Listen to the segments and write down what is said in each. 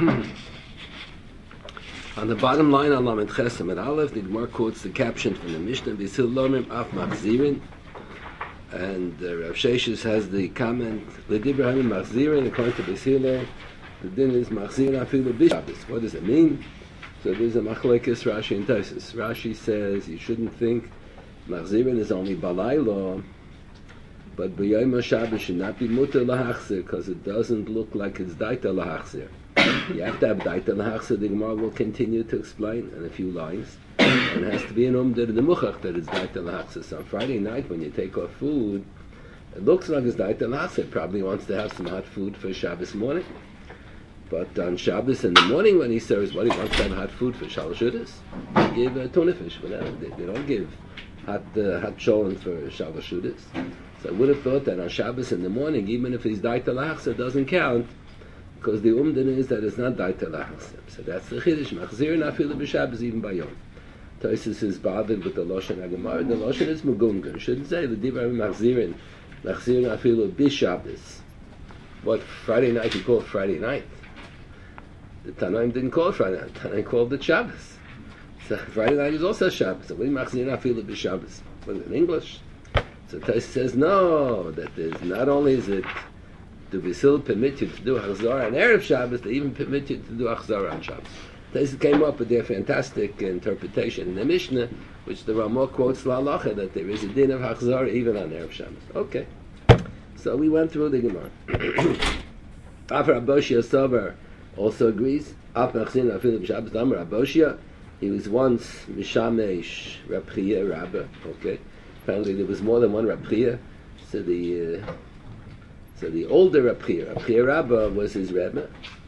On the bottom line on Lamed Chesem and Aleph, the Gemara quotes the caption from the Mishnah, V'sil lomim af machzirin, and Rav Sheshes has the comment, L'dibra hamim machzirin, according to B'sileh, the din is machzirin afilu b'Shabbos. What does it mean? So there's a machlekes Rashi and Tosfos. Rashi says you shouldn't think machzirin is only balaylo, but b'yom Shabbos should not be muter lahachzir, because it doesn't look like it's daita lahachzir. You have to have daita lahachzir. The Gemara will continue to explain in a few lines. And it has to be an umder the muchach that it's daita lahachzir. So on Friday night when you take off food, it looks like it's daita lahachzir. Probably wants to have some hot food for Shabbos morning. But on Shabbos in the morning when he serves, what he wants to have hot food for Shalosh Shudas, they give tuna fish. They don't give hot cholent for Shalosh Shudas. So I would have thought that on Shabbos in the morning, even if he's daita lahachzir, it doesn't count, because the umdin is that it's not daita lahachzir. So that's the chiddush. Machzirin afilu b'Shabbos even by yom. Tosfos is bothered with the lashon hagemara. The lashon is mugungan. Shouldn't say the divrei machzirin afilu b'Shabbos. What Friday night you call Friday night? The Tanaim didn't call it Friday night. Tanaim called it Shabbos. So Friday night is also Shabbos. So we machzirin afilu b'Shabbos. But in English, so Tosfos says no. That there's not only is it do B'sil permit you to do Achzara on Erev Shabbos, they even permit you to do Achzara on Shabbos. Tosfos came up with their fantastic interpretation in the Mishnah, which the Ramah quotes La'alacha, that there is a din of Achzara even on Erev Shabbos. Okay. So we went through the Gemara. After Aboshia Sober also agrees, Af Machzin Afilu B'Shabbos, Amar Aboshia, he was once Mishamesh Rab Chiya Rabba. Okay. Apparently there was more than one Rab Chiya. So the older Rab Chiya Rabba was his Rebbe.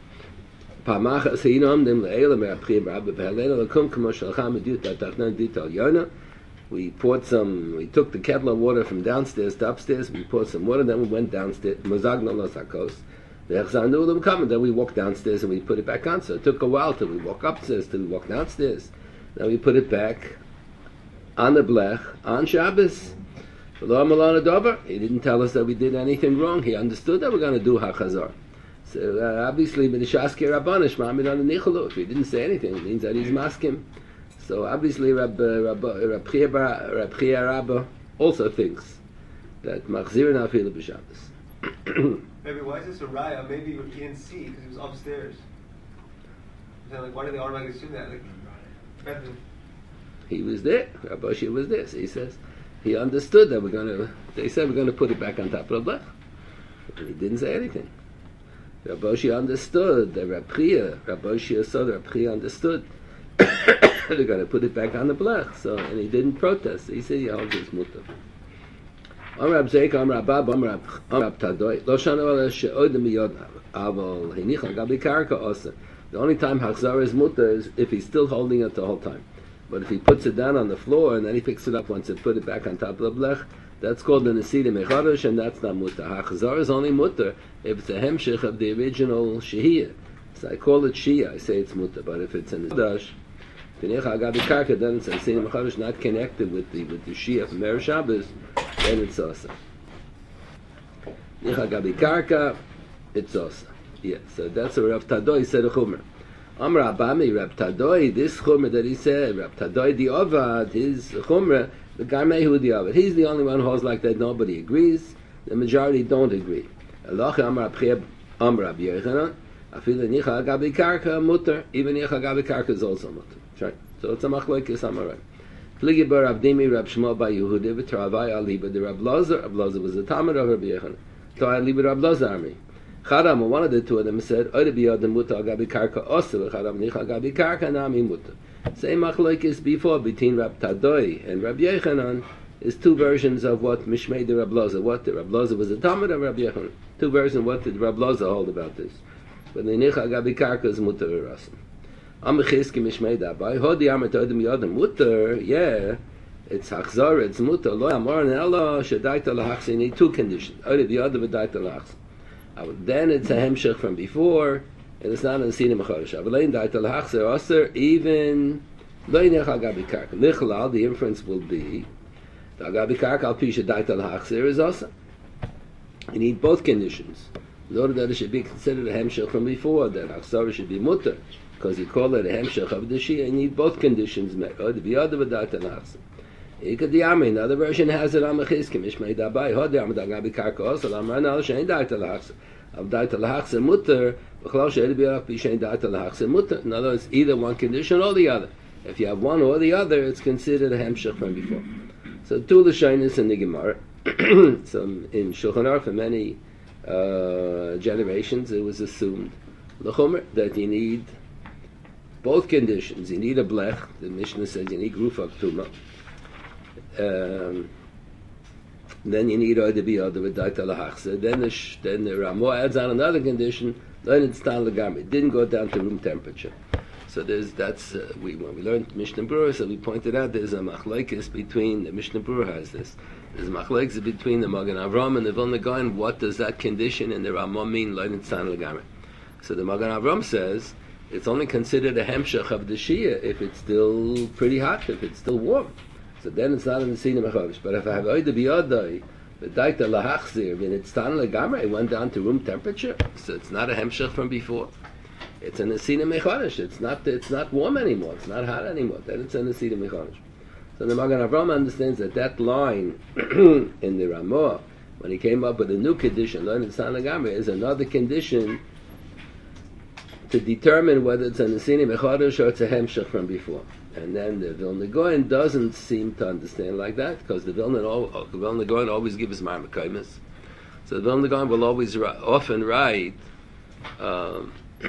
We took the kettle of water from downstairs to upstairs, we poured some water, then we went downstairs, then we walked downstairs and we put it back on. So it took a while till we walk upstairs, till we walk downstairs. Then we put it back on the blech, on Shabbos. He didn't tell us that we did anything wrong. He understood that we're going to do HaChazar. So obviously, if he didn't say anything, it means that he's masking. So obviously, Rab Chiya Rabba also thinks that Machzirin Afilu b'Shabbos. Maybe why is this a raya? Maybe he didn't see because he was upstairs. So like, why did they automatically assume that? Like, he was there. Raboshi was there. So he says he understood that they said we're going to put it back on top of the blech. And he didn't say anything. Raboshi understood that Raboshi saw that Rab Chiya understood they're going to put it back on the blech. So, and he didn't protest. He said he holds his mutter. Amar Abzeik, Amar Abab, Amar Abtadoi, Lo Shana Ola She'od Miyod Aval Hinicha Gabi Karka Osa. The only time Hachzara is mutter is if he's still holding it the whole time. But if he puts it down on the floor and then he picks it up once and put it back on top of the blech, that's called an Nesida Mechadosh, and that's not mutter. Hachzara is only mutter if it's a hemshich of the original Shehiyah. So I call it Shia, I say it's mutter. But if it's an Hadash, then it's a Nesida Mechadosh, not connected with the Shia from Erev Shabbos, then it's Osa. Nicha Gabi Karka, it's Osa. Yeah, so that's what Rav Tadoi said a Chumer. Amar Abami, Rav Tadoi, this Chumer that he said, Rav Tadoi the Ovad, his Chumer, the Garmehu the Ovad. He's the only one who holds like that. Nobody agrees. The majority don't agree. Aloch Amar Abcheb, Amar Ab Yechanan, Afila Nicha Gabi Karka mutter. Even Nicha Gabi Karka is also mutter. Right. So it's a machlokes Amarai. Pligi bar Abdimi Rab Shmuel by Yehuda v'Taravai Aliba the Rab Lazar. Rab Lazar was the Talmud of Rabbi Yechanan. So I Aliba Rab Lazar army. Chadam, one of the two of them said, Oda biyad muta agabi karka osa, v'chadam nicha agabi karka nami muta. Same machlokes before between Rab Tadoi and Rab Yechanan is two versions of what Mishmei the Rab Lazar. What the Rab Lazar was the Talmud of Rab Yechanan. Two versions of what did Rab Lazar hold about this. But the nicha agabi karka is muta v'rasim. Amechizki Mishmei dabai, hodi amet oda biyad muta, yeah, it's hachzor, it's muta, lo amor and ella, shedaita lahachs, you need two conditions. Oda biyad v'daita lahachs. Then it's a hemshech from before, and it's not an Nesida Mechadosh. Avalein daita lahachzer aser, even lo yinech agabi karka. Lichalal, the inference will be, the agabi karka al pisha daita lahachzer is aser. You need both conditions. In order that it should be considered a hemshech from before, that Achzara should be mutter, because you call it a hemshech of the Shia, you need both conditions met. Or the biyada v'dat al-Achzara. Another version has it on Mechizkim, Ishmei Dabai, Hodi Amad Agabi Karka also, Lamran al Shein Da'at al-Achzara. Of Da'at al-Achzara mutter, V'chlal She'ed B'yarach B'Shein Da'at al-Achzara mutter. In other words, either one condition or the other. If you have one or the other, it's considered a hemshech from before. So two Lashonis in the Gemara. So in Shulchan Aruch for many generations, it was assumed l'chomer that you need both conditions. You need a blech. The Mishnah says you need grufa ktuma. Then you need oida biyada v'daita lahachsa. Then the Ramo adds on another condition. Then it's tan legami. It didn't go down to room temperature. So when we learned Mishnah Berurah, so we pointed out there's a machlokes between the Mishnah Berurah has this. There's a machlokes between the Magen Avram and the Vilna Gaon. What does that condition in the Ramah mean? Learning tan legami. So the Magen Avram says it's only considered a hemshech of the Shia if it's still pretty hot, if it's still warm. So then it's not in the Sina Mechodesh. But if I have oida biyadai, the daita lahachzir, when it's tan legamre, it went down to room temperature. So it's not a hemshech from before. It's in the Sina Mechodesh. It's not warm anymore. It's not hot anymore. Then it's in the Sina Mechodesh. So the Magen Avram understands that line in the Ramah, when he came up with a new condition, learning tan legamre, is another condition to determine whether it's a Nesini Mechodesh or it's a Hemshech from before. And then the Vilna Gaon doesn't seem to understand like that, because the Vilna Gaon always gives Marmakaimis. So the Vilna Gaon will often write, in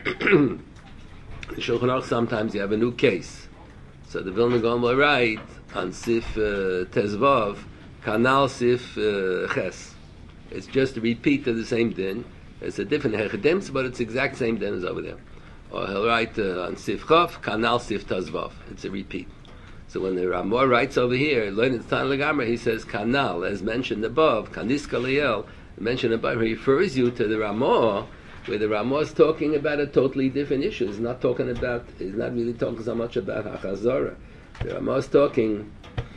Shulchan Aruch sometimes you have a new case. So the Vilna Gaon will write on Sif Tezvav, Kanal Sif Ches. It's just a repeat of the same din. It's a different hechedems, but it's the exact same din as over there. Or he'll write on Sif Chav, Kanal Sif Tazvav. It's a repeat. So when the Ramah writes over here, Learned Tan Legamra, he says Kanal, as mentioned above, Kanis Kaliel, mentioned above, he refers you to the Ramah, where the Ramah is talking about a totally different issue. He's not really talking so much about Hachazorah. The Ramah is talking,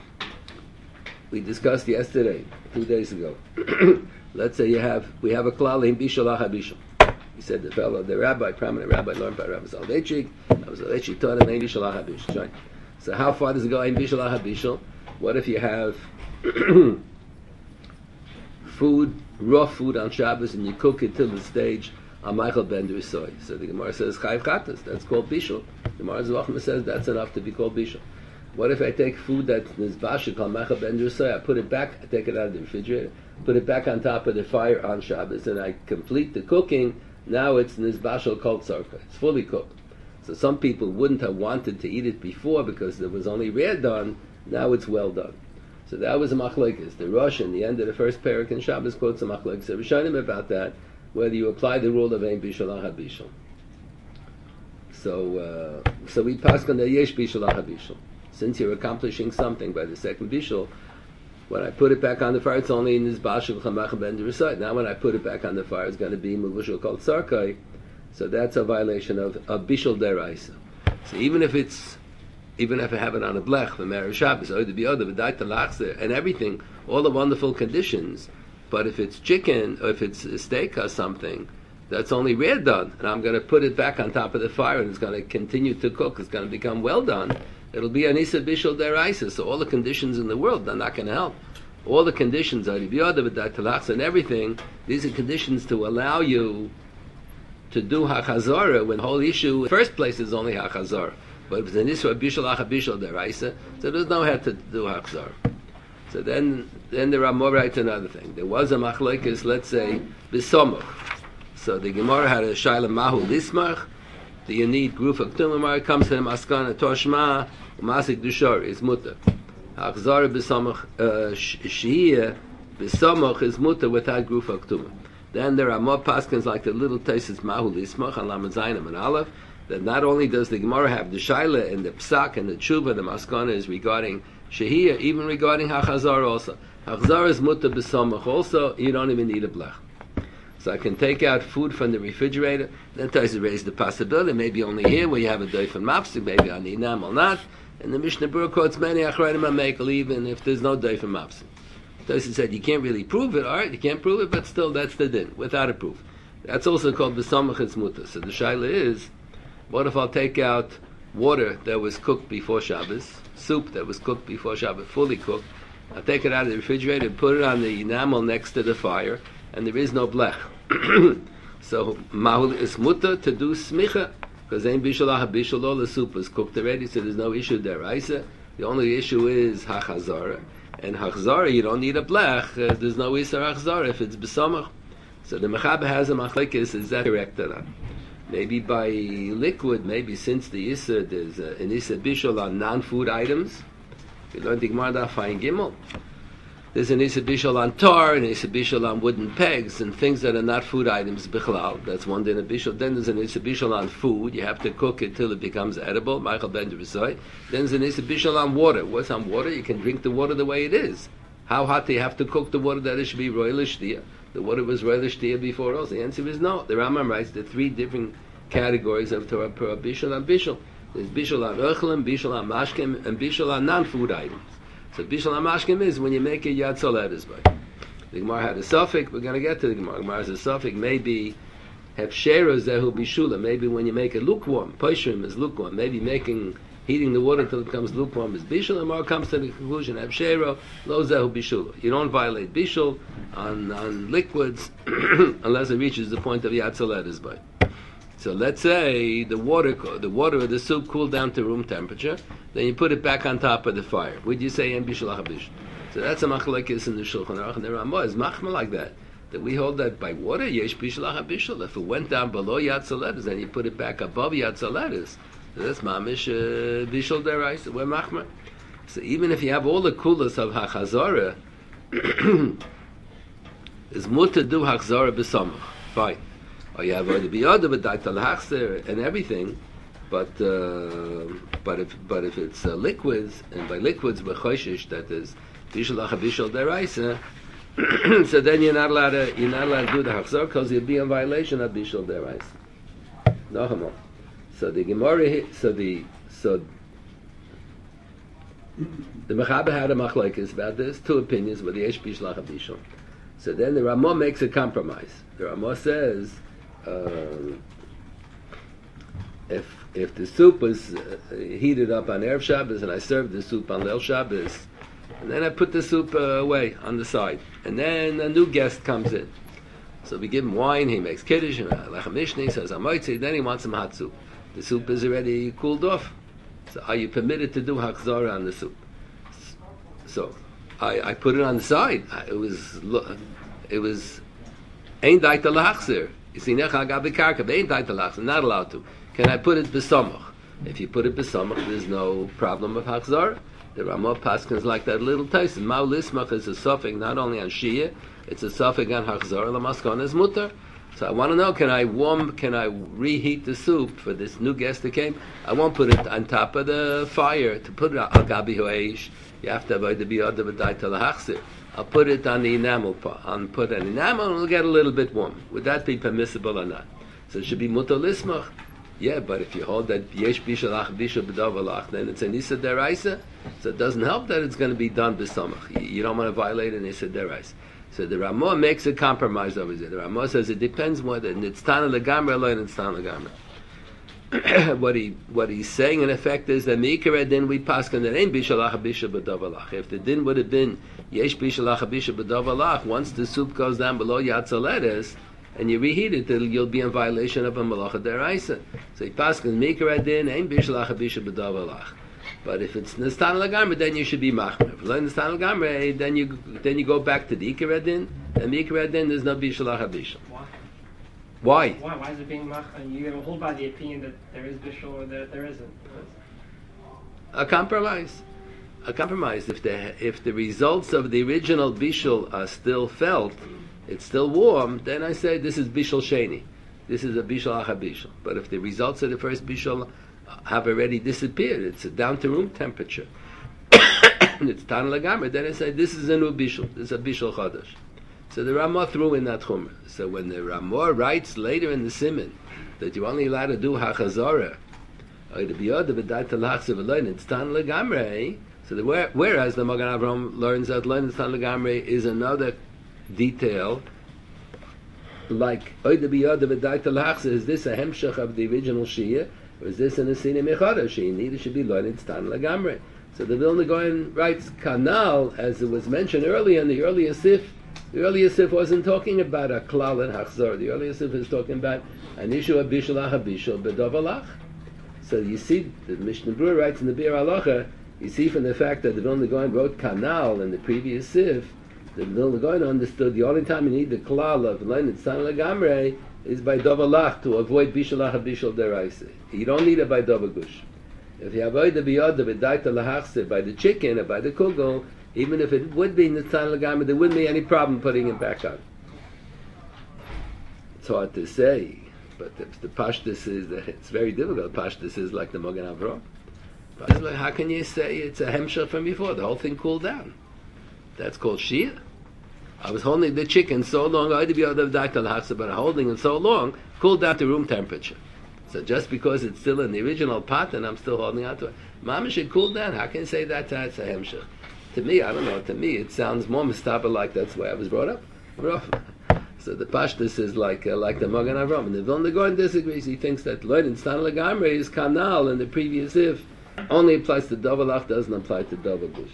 we discussed yesterday, 2 days ago. Let's say we have a klal in bishul habishul. He said the prominent rabbi learned by Rabbi Soloveitchik. Rabbi Soloveitchik taught him in bishul habishul. Right? So how far does it go in bishul habishul? What if you have raw food on Shabbos, and you cook it till the stage on Michael ben Drisoy? So the Gemara says chayv chatas. That's called bishul. The Gemara Zvachma says that's enough to be called bishul. What if I take food that's nizbashik called Michael ben Drisoy? I put it back. I take it out of the refrigerator. Put it back on top of the fire on Shabbos, and I complete the cooking. Now it's nizbashal kol tzarka. It's fully cooked. So some people wouldn't have wanted to eat it before because there was only rare done. Now it's well done. So that was a machlokes. The Rosh in the end of the first parak in Shabbos quotes a machlokes. So Rishonim about that, whether you apply the rule of ein bishul habishul. So we pass on the yesh bishul habishul. Since you're accomplishing something by the second bishul, when I put it back on the fire, it's only in this bashul chamach ben Drisoy. Now when I put it back on the fire, it's going to be muvushul called sarkai. So that's a violation of bishul deraisa. So even if I have it on a blech, the Meir Shabbos, or the biyada, v'daita lachzer, and everything, all the wonderful conditions, but if it's chicken, or if it's a steak or something, that's only rare done, and I'm going to put it back on top of the fire, and it's going to continue to cook, it's going to become well done, it'll be anisa bishul deraisa. So all the conditions in the world are not going to help. All the conditions are the biyada, v'daita lachzer, and everything, these are conditions to allow you to do hachazorah, when the whole issue in the first place is only hachazorah. But if it's an issue of bishul bishul deraisa, so there's no head to do hachzor. So then the Ramah writes another thing. There was a machlokes, let's say, b'somuch. So the Gemara had a shaila mahu lismach. Do you need gruf of tumamar? Comes to the maskana toshma umasik dushor is mutter. Hachzor b'somuch shiyah b'somuch is mutter without gruf of tumah. Then there are more paskins like the little taisis mahu lismach on lamed zayinim and aleph. That not only does the Gemara have the shaila and the psak and the tshuva, the maskana is regarding shehiyah, even regarding hachazar also. Hachazar is mutter b'samach also. You don't even need a blech. So I can take out food from the refrigerator. Then tries to raise the possibility, maybe only here where you have a doifen mapsik, maybe on the inam or not. And the Mishnah Berurah quotes many achrayim amekel, even if there's no doifen mapsik. Tosin said you can't really prove it. All right, you can't prove it, but still that's the din without a proof. That's also called b'samach it's mutter. So the shaila is, what if I'll take out water that was cooked before Shabbos, soup that was cooked before Shabbos, fully cooked, I'll take it out of the refrigerator and put it on the enamel next to the fire, and there is no blech. So mahul is mutter to do smicha, because ain't bishul bishul, all the soup is cooked already, so there's no issue there. The only issue is hachazara, and hachzara you don't need a blech. There's no isar hachzara if it's b'samach. So the mechaber has a machlekes, is that correct or not? Maybe by liquid, maybe since the isar there's an isar bishul on non-food items. We learned the Gemara Daf Ayin Gimel. There's an isar bishul on tar, an isar bishul on wooden pegs, and things that are not food items bichlal. That's one din of bishul. Then there's an isar bishul on food. You have to cook it till it becomes edible. Michael Ben Drisoi. Then there's an isar bishul on water. What's on water? You can drink the water the way it is. How hot do you have to cook the water that it should be roilish shtia? The water was roilish shtia before also. The answer is no. The Rambam writes the three different categories of Torah per bishul and bishul. There's bishul on urchelim, bishul on mashkim, and bishul on non-food items. So bishul on mashkim is when you make a yad soledes by. The Gemara had a suffix. We're going to get to the Gemara. The Gemara has a suffix. Maybe hefshera zehu bishula. Maybe when you make it lukewarm, poishrim is lukewarm. Maybe heating the water until it becomes lukewarm is bishul. The Gemara comes to the conclusion hefshera lo zehu bishula. You don't violate bishul on liquids unless it reaches the point of yad soledes by. So let's say the water of the soup cooled down to room temperature, then you put it back on top of the fire. Would you say en bishul habish? So that's a machlekes in the Shulchan Aruch and the Ramah is machma like that we hold that by water yesh bishul habishul. If it went down below yad soledes, then you put it back above yad soledes. So that's mamish bishul deraisa. We're machma. So even if you have all the kulas of hachazara, is mutter do hachzara b'samach. Fine. Or you have the biyada b'daital hachzer and everything, but if it's liquids, and by liquids b'choshish that is bishul bishul deraisa, so then you're not allowed to do the hachzar because you'll be in violation of bishul deraisa. No, so the Gemara, the Mechaber had a machlokes about this, two opinions, but the yesh bishul bishul. So then the Ramah makes a compromise. The Ramah says, if the soup was heated up on Erev Shabbos and I served the soup on Leil Shabbos, and then I put the soup away on the side, and then a new guest comes in. So we give him wine, he makes kiddush, lechem mishni, he says amoitzi, then he wants some hot soup. The soup is already cooled off. So are you permitted to do hakzara on the soup? So I put it on the side. It was ein daita lahachzir. You see, nech agabi karka, ein daita lahachzir. Not allowed to. Can I put it b'samach? If you put it b'samach, there's no problem of hakzara. The Ramah Paskins like that little Tyson. Ma'u lismach is a suffix not only on shia, it's a suffix on hakzara. The maskon is mutter. So I want to know, can I reheat the soup for this new guest that came? I won't put it on top of the fire. To put it al gabi ho'eish, you have to avoid the biyad b'dai talachzir. I'll put it on the enamel pot. I'll put an enamel and it'll get a little bit warm. Would that be permissible or not? So it should be mutar lismach. Yeah, but if you hold that yesh bishalach bishal b'davalach, then it's an isa deraisa. So it doesn't help that it's going to be done b'samach. You don't want to violate an isa deraisa. So the Ramah makes a compromise over there. The Ramah says it depends whether it's tana legamre or it's tana legamre. What he's saying in effect is that meikara din we paskin that ain't bishalach bishal b'davalach. If the din would have been yesh bishalach bishal b'davalach, once the soup goes down below yatzaledes and you reheat it, you'll be in violation of a malacha deraisa. So he paskin meikara din ain't bishalach bishal b'davalach. But if it's Nistan Lagamre, then you should be Machmer. If it's Nistan Lagamre, then you go back to the Ikar Din, and the Ikar Din there's no Bishalach HaBishal. Why? Why is it being Machmer? You hold by the opinion that there is Bishal or that there isn't. A compromise. If the results of the original Bishal are still felt, it's still warm, then I say this is Bishal Sheni. This is a Bishal HaBishal. But if the results of the first Bishal have already disappeared, it's down to room temperature, and it's tan lagamre, then I say this is a new bishul, this is a bishul chadash. So the Ramah threw in that chumrah. So when the Ramah writes later in the Siman that you're only allowed to do hachazara, or the biyad b'dai talachzer v'lein, it's tan lagamre. So whereas the Magen Avraham learns that lein it's tan lagamre is another detail like Oida Biyada V'Daita L'Achse, is this a hemshach of the original Shia, or is this an Asina Mechada? She neither should be learned Stan Lagamre. So the Vilna Gaon writes Kanal, as it was mentioned earlier in the earlier Sif. The earlier Sif wasn't talking about a Klal and Hachzor. The earlier Sif is talking about an issue of Bishul HaBishul B'Dovalach. So you see, the Mishnah Berurah writes in the Bir Halacha, you see from the fact that the Vilna Gaon wrote Kanal in the previous Sif, the Vilna Gaon understood the only time you need the Klal of Lein Tzan Lagamre is by Dovalach to avoid Bishul HaBishul Deraisa. You don't need it by Dovagush. If you avoid the Biyada V'Daita L'Achse by the chicken or by the kugel, even if it would be Nitzan Lagamre, there wouldn't be any problem putting it back on. It's hard to say, but the Pashtus is, it's very difficult. Pashtus is like the Mogen Avraham. It's like, how can you say it's a hemshach from before? The whole thing cooled down. That's called Shia. I was holding the chicken so long, I had to be out of V'Daita but holding it so long, cooled down to room temperature. So just because it's still in the original pot and I'm still holding on to it, Mama should cool down. How can you say that's a hemshach? To me, I don't know. To me, it sounds more mistaba like that's the way I was brought up. So the Pashtus is like the Mogen Avraham. And the Vilna Gaon disagrees. He thinks that Lein and Stan Lagamre is Kanal in the previous if only applies to Dovalach, doesn't apply to Dovagush.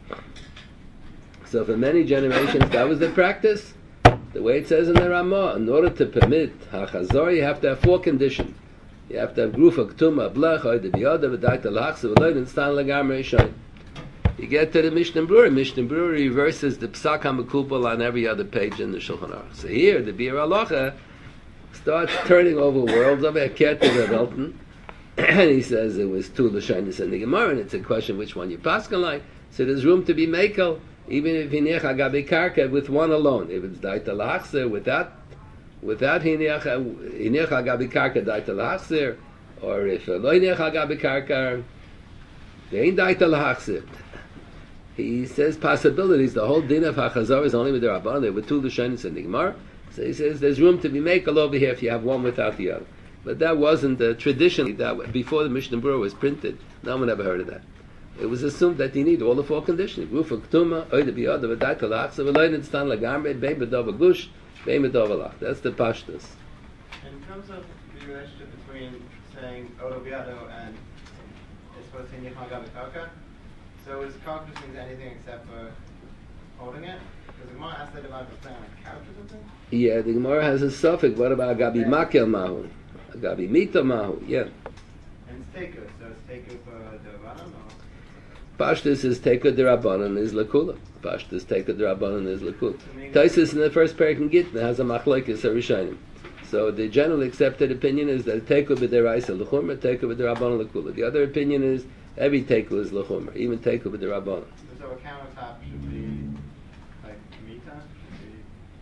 So for many generations, that was the practice. The way it says in the Ramah, in order to permit Hachazor, you have to have 4 conditions. You have to have Grufa, Ktuma, Blech, Oida Biyada, V'Daita L'Achse, V'Lein and Stan Lagamre Shain. You get to the Mishnah Berurah. Mishnah Berurah reverses the Psak HaMekubal on every other page in the Shulchan Aruch. So here, the Bir Halacha starts turning over worlds of Eket to Rav Elton, and he says it was 2 Lashonos in the Gemara, and it's a question which one you paskin like. So there's room to be mekel, even if Hinech Agabi Karka with one alone. If it's Daita L'Achse, without Hinech Agabi Karka Daita L'Achse, or if Lo Hinech Agabi Karka, there ain't Daita L'Achse. He says possibilities. The whole din of Hachazor is only with the Rabban. There were 2 Lashonos in the Gemara. So he says there's room to be mekel over here if you have one without the other. But that wasn't traditionally that before the Mishnah Berurah was printed. No one ever heard of that. It was assumed that you need all the 4 conditions. Rufa Ktuma, Oida Biyada, V'Daita L'Achse, V'Lein and Stan Lagamre, Bein B'Dovagush, Bein B'Dovalach. That's the Pashtus. In terms of the relationship between saying Odo Biyado and it's supposed to be Nichon Gabi Karka, so is Karka just means anything except for holding it? Because the Gemara asked that about the playing on a couch or something? Yeah, the Gemara has a suffix. What about Gabi Makel Mahu? Gabi Mita Mahu, yeah. And it's Teku, so it's Teku for the Rabbanan or? Pashtus is Teku D'Rabbanan is Lakula. Pashtus Teku D'Rabbanan is Lakula. Taisus in the first parak in Gittin has a machlokes Rishonim. So the generally accepted opinion is that Teku B'Deraisa L'chumra, Teku B'Derabanan Lakula. The other opinion is every Teku is L'chumra, even Teku B'Derabanan. So a countertop should be like Mita, should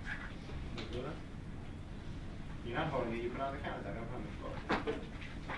be Lakula? You're not holding it, you put it on the countertop, don't put it on the floor.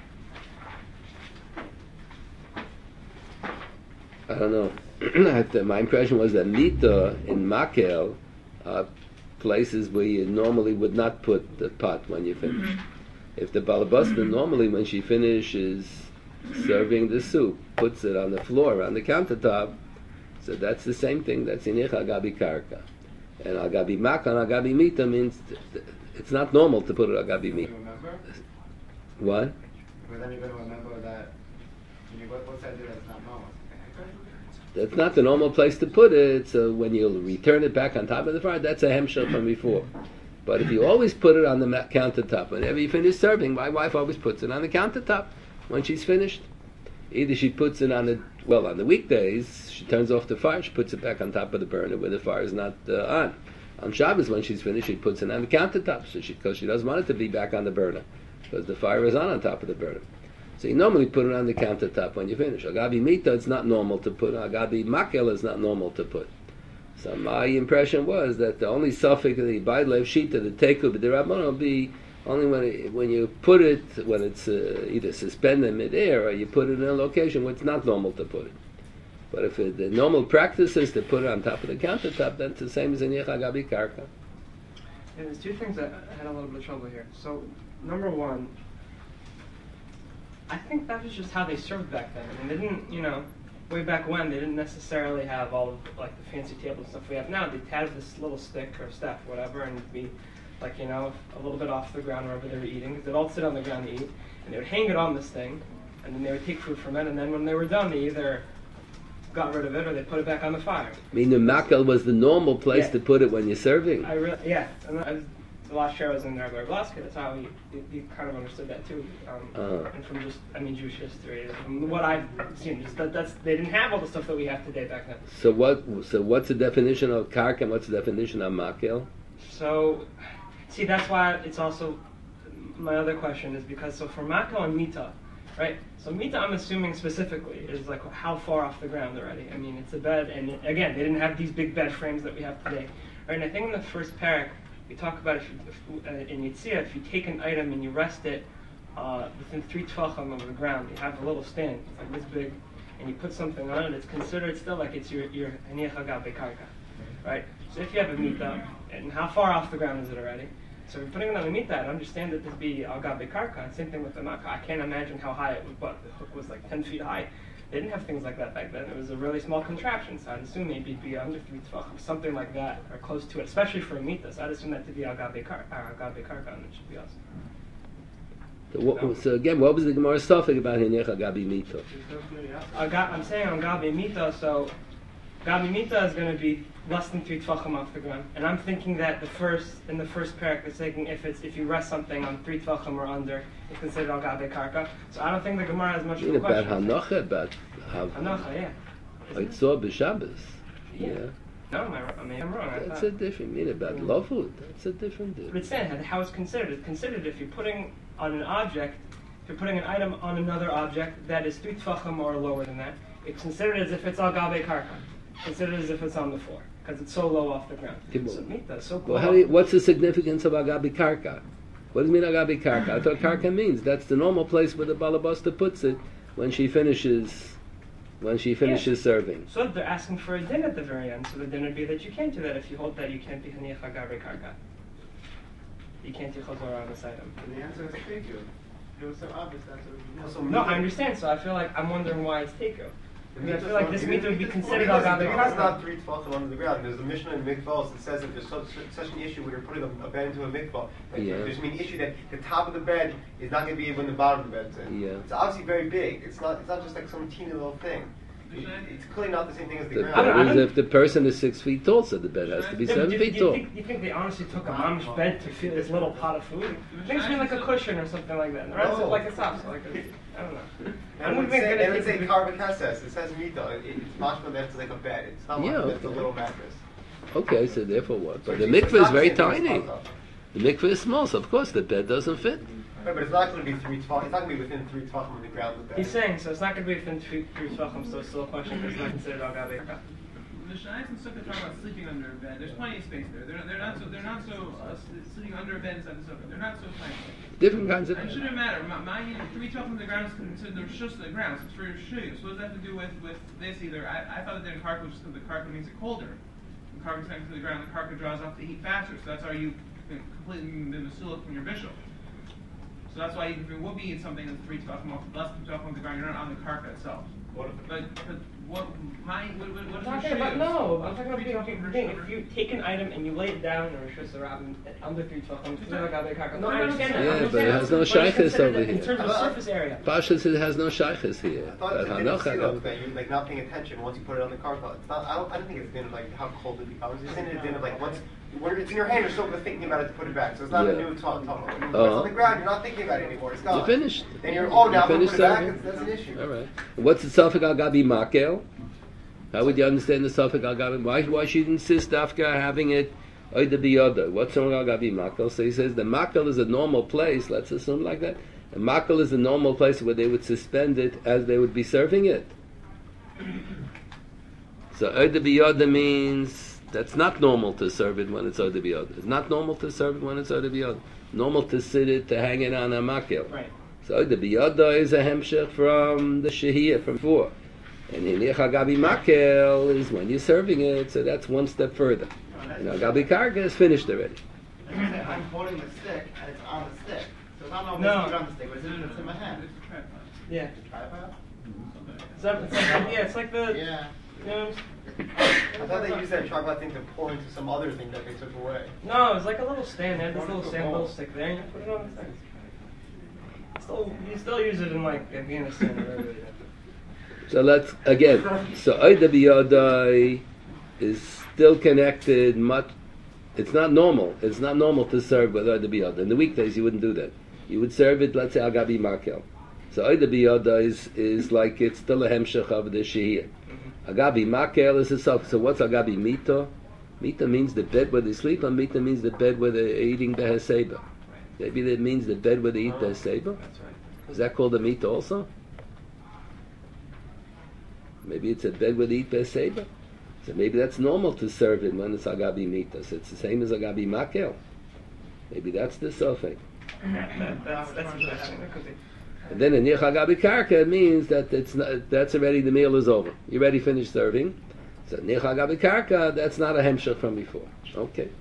I don't know. My impression was that Mita in Makel are places where you normally would not put the pot when you finish. If the Balabasta normally when she finishes serving the soup, puts it on the floor, on the countertop, so that's the same thing. That's Inich Agabi Karka. And Agabi Makan, Agabi Mita means it's not normal to put it Agabi Mita. What? But then you're going to remember that, what's that do that's not normal? That's not the normal place to put it, so when you return it back on top of the fire, that's a hemshel from before. But if you always put it on the countertop, whenever you finish serving, my wife always puts it on the countertop when she's finished. Either she puts it on the weekdays, she turns off the fire, she puts it back on top of the burner where the fire is not on. On Shabbos, when she's finished, she puts it on the countertop, because she doesn't want it to be back on the burner, because the fire is on top of the burner. So you normally put it on the countertop when you finish. Agabi Mita, it's not normal to put. Agabi Makel is not normal to put. So my impression was that the only suffix of the Baidlev Shita, the Teku B'Derabbanan, will be only when you put it, when it's either suspended mid-air or you put it in a location where it's not normal to put it. But if the normal practice is to put it on top of the countertop, then it's the same as in Yech Agabi Karka. And there's 2 things that I had a little bit of trouble here. So, number 1, I think that was just how they served back then. I mean, they didn't, way back when, they didn't necessarily have all of, like, the fancy tables and stuff we have now. They'd have this little stick or staff or whatever, and it'd be like, you know, a little bit off the ground wherever they were eating, because they'd all sit on the ground to eat, and they would hang it on this thing, and then they would take food from it, and then when they were done, they either got rid of it or they put it back on the fire. I mean, the makel was the normal place Yeah. to put it when you're serving. And the last year I was in Rabbi Blaska, that's how he kind of understood that too. And from just, Jewish history, from what I've seen, just that's they didn't have all the stuff that we have today back then. So what's the definition of karka and what's the definition of makel? So, see, that's why it's also my other question is because so for makel and mita, right? So mita, I'm assuming specifically is like how far off the ground already. I mean, it's a bed, and again, they didn't have these big bed frames that we have today, right? And I think in the first parak we talk about in Yitzhak, if you take an item and you rest it within 3 tvachim of the ground, you have a little stand, it's like this big, and you put something on it, it's considered still like it's your haniach agab bekarka, right? So if you have a mita, and how far off the ground is it already? So if you're putting it on the mita, I'd understand that this be agab bekarka. Same thing with the makkah. I can't imagine how high it was, but the hook was like 10 feet high. They didn't have things like that back then. It was a really small contraption, so I'd assume maybe it'd be under 3 tvachim, something like that, or close to it, especially for a mita. So I'd assume that to be agab bekarka, and it should be awesome. So again, what was the Gemara's suffix about haniach agabi mito? I'm saying on gabi mita, so gabi mita is going to be less than 3 tvachim off the ground, and I'm thinking that in the first parak, it's saying if you rest something on 3 tvachim or under, it's considered al gabe karka. So I don't think the Gemara has much of a About question. hanocha, about Hanocha, yeah. I saw b'Shabbos. Yeah. No, I'm wrong. That's a different mean about lavud. That's a different deal. But it's saying how it's considered. It's considered if you're putting on an object, if you're putting an item on another object that is 3 tvachim or lower than that, it's considered as if it's al gabe karka. Considered as if it's on the floor because it's so low off the ground. So mita, so cool. Well, what's the significance of agabi karka? What does it mean agabi karka? I thought karka means that's the normal place where the balabasta puts it when she finishes serving. So they're asking for a din at the very end. So the din would be that you can't do that if you hold that you can't be haniach agabi karka. You can't do chazor on this item. And the answer is teku. It was so obvious that's what No, I understand. So I feel like I'm wondering why it's teku. I feel like this mita would be considered al gabe It's not karka. 3 tvachim under the ground. There's the Mishnah in Mikvahs that says that there's such an issue when you're putting a bed into a mikvah. There's an issue that the top of the bed is not going to be when the bottom of the bed's in. Yeah. It's obviously very big. It's not just like some teeny little thing. It's clearly not the same thing as the The ground. bed is if the person is 6 feet tall, so the bed has to be 7 feet tall. Do you think they honestly took a mamish bed to fill this little pot of food? I think it's like a cushion or something like that. And the rest is like a top, so like I don't know. And it would say karvakases. It says mita. It's mashma that's like a bed. It's not like that's a little mattress. Okay, so therefore what? But the it's mikveh is not very the same thing as tiny. mata. The mikveh is small, so of course the bed doesn't fit. Right, but it's not going to be 3 tvachim. It's not going to be within 3 tvachim of the ground of the bed. He's saying, so it's not going to be within 3 tvachim, so it's still a question because it's not considered al gabe karka. The Shais and Sukkah talk about sleeping under a bed. There's plenty of space there. They're not so sleeping under a bed inside the Sukkah. They're not so tiny. Different kinds of. It shouldn't matter. My 3 12 from the ground is considered the rishus of the ground. So it's for your shuyu. So what does that have to do with this either? I thought that the karka was just because the karka makes it colder. The karka is connected to the ground. The karka draws off the heat faster. So that's how you completely the masula from your bishul. So that's why even if it would be something that's 3 12 less than 12 from the ground, you're not on the karka itself. But what is talking about no. I'm talking about if you take an item and you lay it down or rishus around under 3 tvachim, it's al gabe karka. No, I understand that. Yeah, but it has no shaykhis over in here. terms of surface area. Pashas, it has no shaykhis here. I thought But it's a hanocha, that you're like not paying attention once you put it on the karka. It's not. I don't think it's been like how cold it becomes. It's in a din of like once it's in your hand, you're still thinking about it to put it back. So it's not a new talk. When it's on the ground, you're not thinking about it anymore. It's gone. you finished. Then you're now I'm gonna finished put it back. serving? That's an issue. All right. What's the suffix al gabi makel? How would you understand the suffix al gabi? Why should you insist after having it oida biyada? What's wrong al gabi makel? So he says the makel is a normal place. Let's assume like that. The makel is a normal place where they would suspend it as they would be serving it. So oida biyada means that's not normal to serve it when it's oida biyada. It's not normal to serve it when it's oida biyada. Normal to sit it, to hang it on a makel. Right. So the biyada is a hemshech from the shehiyah from before, and hiniach agabi makel is when you're serving it. So that's one step further. And agabi karka is finished already. I'm holding the stick and it's on the stick. So it's not normal No. to put on the stick, but it's in my hand. It's a tripod. Yeah. Tripod? It's like the Yeah. you know, I thought they used that chocolate thing to pour into some other thing that they took away. No, it was like a little stand. They had this little sample stick there, and you put it on the thing. You still use it in like Afghanistan or whatever. So let's again. So Oida B'Yodai is still connected. It's not normal. It's not normal to serve with Oida B'Yodai. In the weekdays, you wouldn't do that. You would serve it, let's say, Agabi Makel. So Oida B'Yodai is like it's still a hemshech of the Shehiyah. Agabi Makel is a self. So what's Agabi Mita? Mita means the bed where they sleep, and Mita means the bed where they're eating the Heseba. Maybe that means the bed where they eat the Heseba. That's right. Is that called a Mita also? Maybe it's a bed where they eat the Heseba. So maybe that's normal to serve it when it's Agabi Mita. So it's the same as Agabi Makel. Maybe that's the Sofek. That's interesting. That could be. And then in Nich Agabi Karka, it means that it's not, that's already, the meal is over. You already finished serving. So Nich Agabi Karka, that's not a hemshech from before. Okay.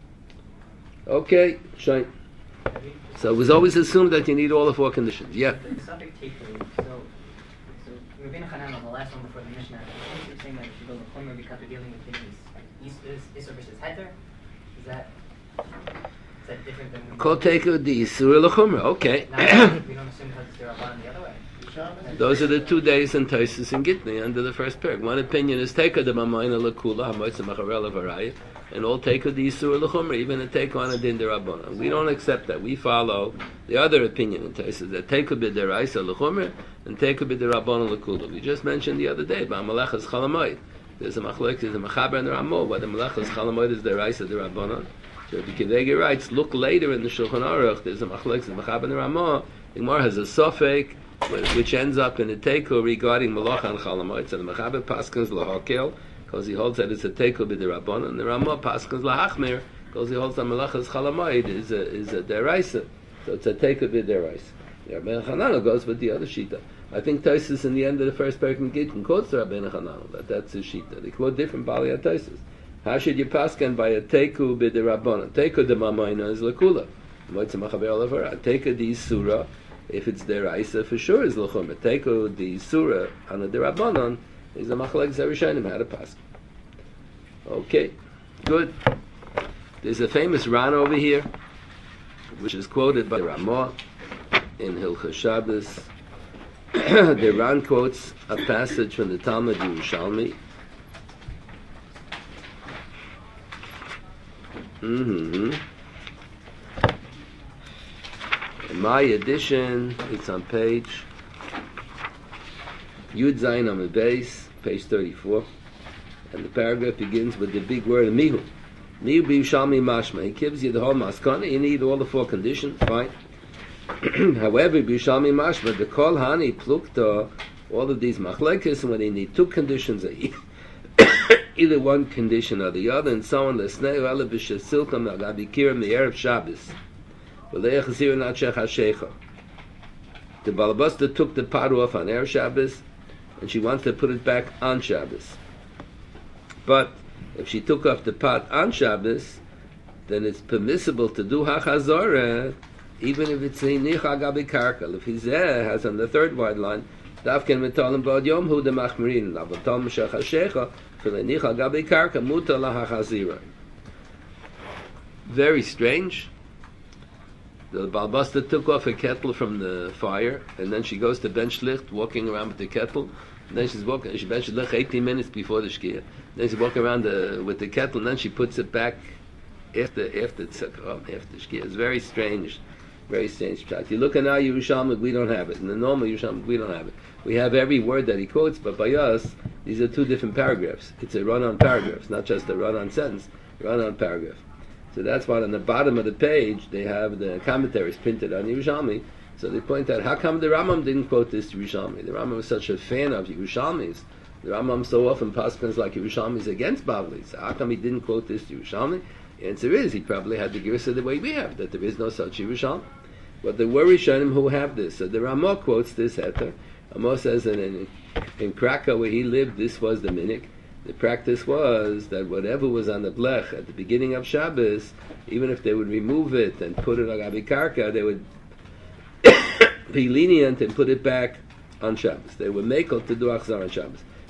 Okay, Shine. So it was always assumed that you need all the four conditions. Yeah. The subject takeaway. So Rabbeinu Hanan on the last one before the Mishnah, I think you're saying that if you go to Chomer because we're dealing with things Isser versus Heter. Is that different than? Kol Teku di Yisur L'Chumra. Okay. We don't assume because it's Rabbanan the other way. Those are the 2 days in Taisus and Gitni under the first parak. One opinion is Teku de Mamayna L'Kula Hamoitza Macharela Varaya, and all Teku di Yisur L'Chumra, even a take on a Din de Rabbanan. We don't accept that. We follow the other opinion in Taisus that Teku b'Deraisa L'Chumra and Teku b'Derabbanan L'Kula. We just mentioned the other day about Malachas Chalamoid. There's a machlek, there's a Mechaber and a Ramah. Whether Malachas Chalamoid is Deraisa Derabbanan. So Rabbi Kedegi writes, look later in the Shulchan Aruch. There's a machlek, the Mechaber and a Ramah. The Gemara has a Sofek, which ends up in a Teku regarding Malacha and Chalamoid. So the Mechaber paskins Lahakel, because he holds that it's a Teku b'Derabbanan, and the Ramah paskins Lahachmir, because he holds that Malachas Chalamoid is a Deraisa. So it's a Teku b'Deraisa. The Rabbeinu Hananel goes with the other Shita. I think Taisus in the end of the first parak in Gittin quotes the Rabbeinu Hananel, that's his Shita. They quote different Bali Taisus. How should you pasken by a Teku b'Derabbanan? Teku de Mamayna is L'Kula. Moitza Machaber Olavar. Teku di Surah, if it's Deraisa, for sure is L'Chumra. Teku di Surah on a Derabbanan is a Machalek Zerishanim, how to pasken. Okay, good. There's a famous Ran over here, which is quoted by Ramah in Hilchos Shabbos. The Ran quotes a passage from the Talmud Yerushalmi. In my edition, it's on page Yud Zayin on the base, page 34, and the paragraph begins with the big word Mihu. Mihu b'Yerushalmi mashma. He gives you the whole maskana. You need all the four conditions. Fine. However, b'Yerushalmi mashma, the kol hani plukta, all of these machlekes, when they need two conditions, either one condition or the other, and so on. L'snei ela b'shesiltam agabikirim the erev Shabbos. V'leich zira not shech hashecha. The Balabasta took the pot off on erev Shabbos, and she wants to put it back on Shabbos. But if she took off the pot on Shabbos, then it's permissible to do hachazorah, even if it's a nich agabi karka. If he's there, has on the third wide line, dafken metalim ba'od yom hu de machmirin, lavatal meshach hashecha, for the nich agabi karka, muta lahachazira. Very strange. The Balbasta took off a kettle from the fire, and then she goes to Ben Shlicht, walking around with the kettle. And then she's walking. She Ben Shlicht 18 minutes before the shkia. Then she's walking around with the kettle, and then she puts it back after tzakram, after shkia. It's very strange, very strange. If you look at our Yerushalmi, we don't have it. In the normal Yerushalmi, we don't have it. We have every word that he quotes, but by us, these are two different paragraphs. It's a run-on paragraph, not just a run-on sentence. Run-on paragraph. So that's why on the bottom of the page they have the commentaries printed on Yerushalmi. So they point out, how come the Rambam didn't quote this Yerushalmi? The Rambam was such a fan of Yerushalmis. The Rambam so often paskins like Yerushalmis against Bavli. So how come he didn't quote this Yerushalmi? The answer is, he probably had the Girsa the way we have, that there is no such Yerushalmi. But there were Rishonim who have this. So the Ramah quotes this Heter. Ramah says that in Krakow where he lived, this was the minik. The practice was that whatever was on the blech at the beginning of Shabbos, even if they would remove it and put it on Gabi Karka, they would be lenient and put it back on Shabbos. They would make it to do Achzar on Shabbos.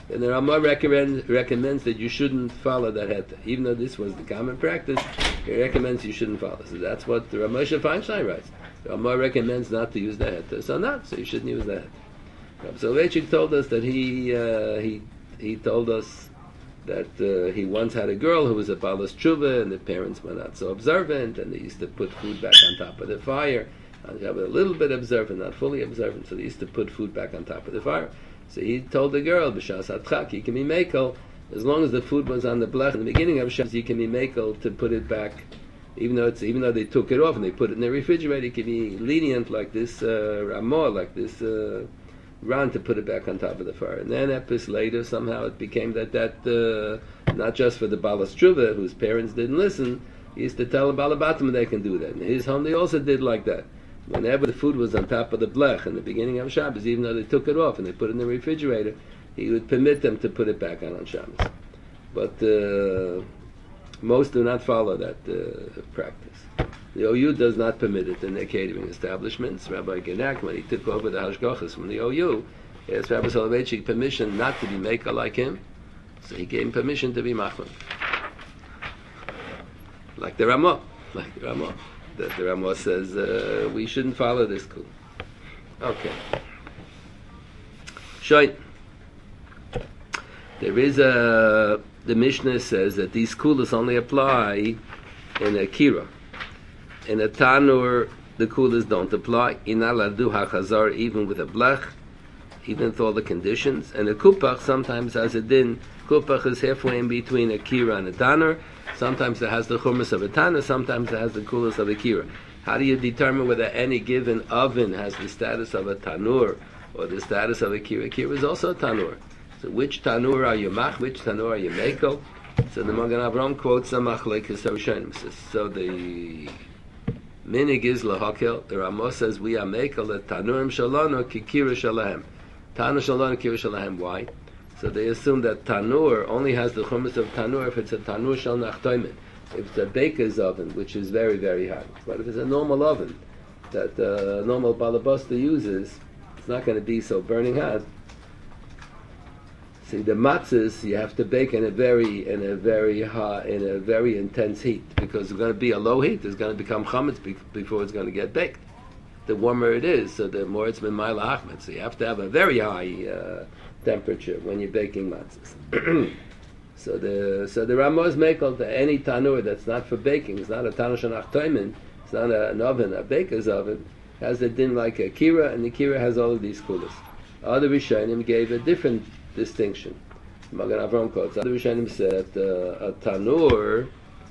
And the Ramah recommends that you shouldn't follow that heter. Even though this was the common practice, he recommends you shouldn't follow. So that's what the Rav Moshe Feinstein writes. The Ramah recommends not to use the heter. So you shouldn't use the heter. Rav Soloveitchik told us that he told us that he once had a girl who was a balas tshuva, and the parents were not so observant, and they used to put food back on top of the fire. And they were a little bit observant, not fully observant, so they used to put food back on top of the fire. So he told the girl, b'shas hatchak, you can be mekel, as long as the food was on the blech in the beginning of Shabbos, you can be mekel to put it back, even though they took it off and they put it in the refrigerator, you can be lenient like this Ramah, like this Ran, to put it back on top of the fire. And then epis later, somehow it became that not just for the balas tshuva, whose parents didn't listen, he used to tell the balabatim they can do that. In his home they also did like that. Whenever the food was on top of the blech in the beginning of Shabbos, even though they took it off and they put it in the refrigerator, he would permit them to put it back on Shabbos. But most do not follow that practice. The OU does not permit it in their catering establishments. Rabbi Genak, when he took over the hashgachas from the OU, he asked Rabbi Soloveitchik permission not to be maker like him, so he gave him permission to be machman. Like the Ramah. The Ramah says we shouldn't follow this school. Okay. Shoin. There is the Mishnah says that these kulas only apply in a kira. In a tanur, the kulas don't apply. Inaladu hachazar, even with a blech, even with all the conditions. And a kupach sometimes has a din. Kupach is halfway in between a kira and a tanur. Sometimes it has the chumas of a tanur, sometimes it has the kulas of a kira. How do you determine whether any given oven has the status of a tanur or the status of a kira? Kira is also a tanur. So which tanur are you mach, which tanur are you mekel? So the Magen Avraham quotes a machlekes harishonim. So the minig is lahakel. The Ramah says we are mekel at tanurim shalano ki kira shalahem. Tanur shalano kira shalahem. Why? So they assume that tanur only has the chumas of tanur if it's a tanur shel nachtoimen. If it's a baker's oven, which is very, very hot. But if it's a normal oven that normal balabosta uses, it's not going to be so burning hot. See, the matzahs you have to bake in a very intense heat, because it's going to be a low heat. It's going to become chametz before it's going to get baked. The warmer it is, so the more it's b'mayla achmet. So you have to have a very high temperature when you're baking matzahs. So the Ramah is mekel to any tanur that's not for baking. It's not a tanur shenach toimin. It's not an oven, a baker's oven. It has a din like a kira, and the kira has all of these kulas. Other Rishonim gave a different distinction. Magen Avraham quotes. Other Rishonim said a tanur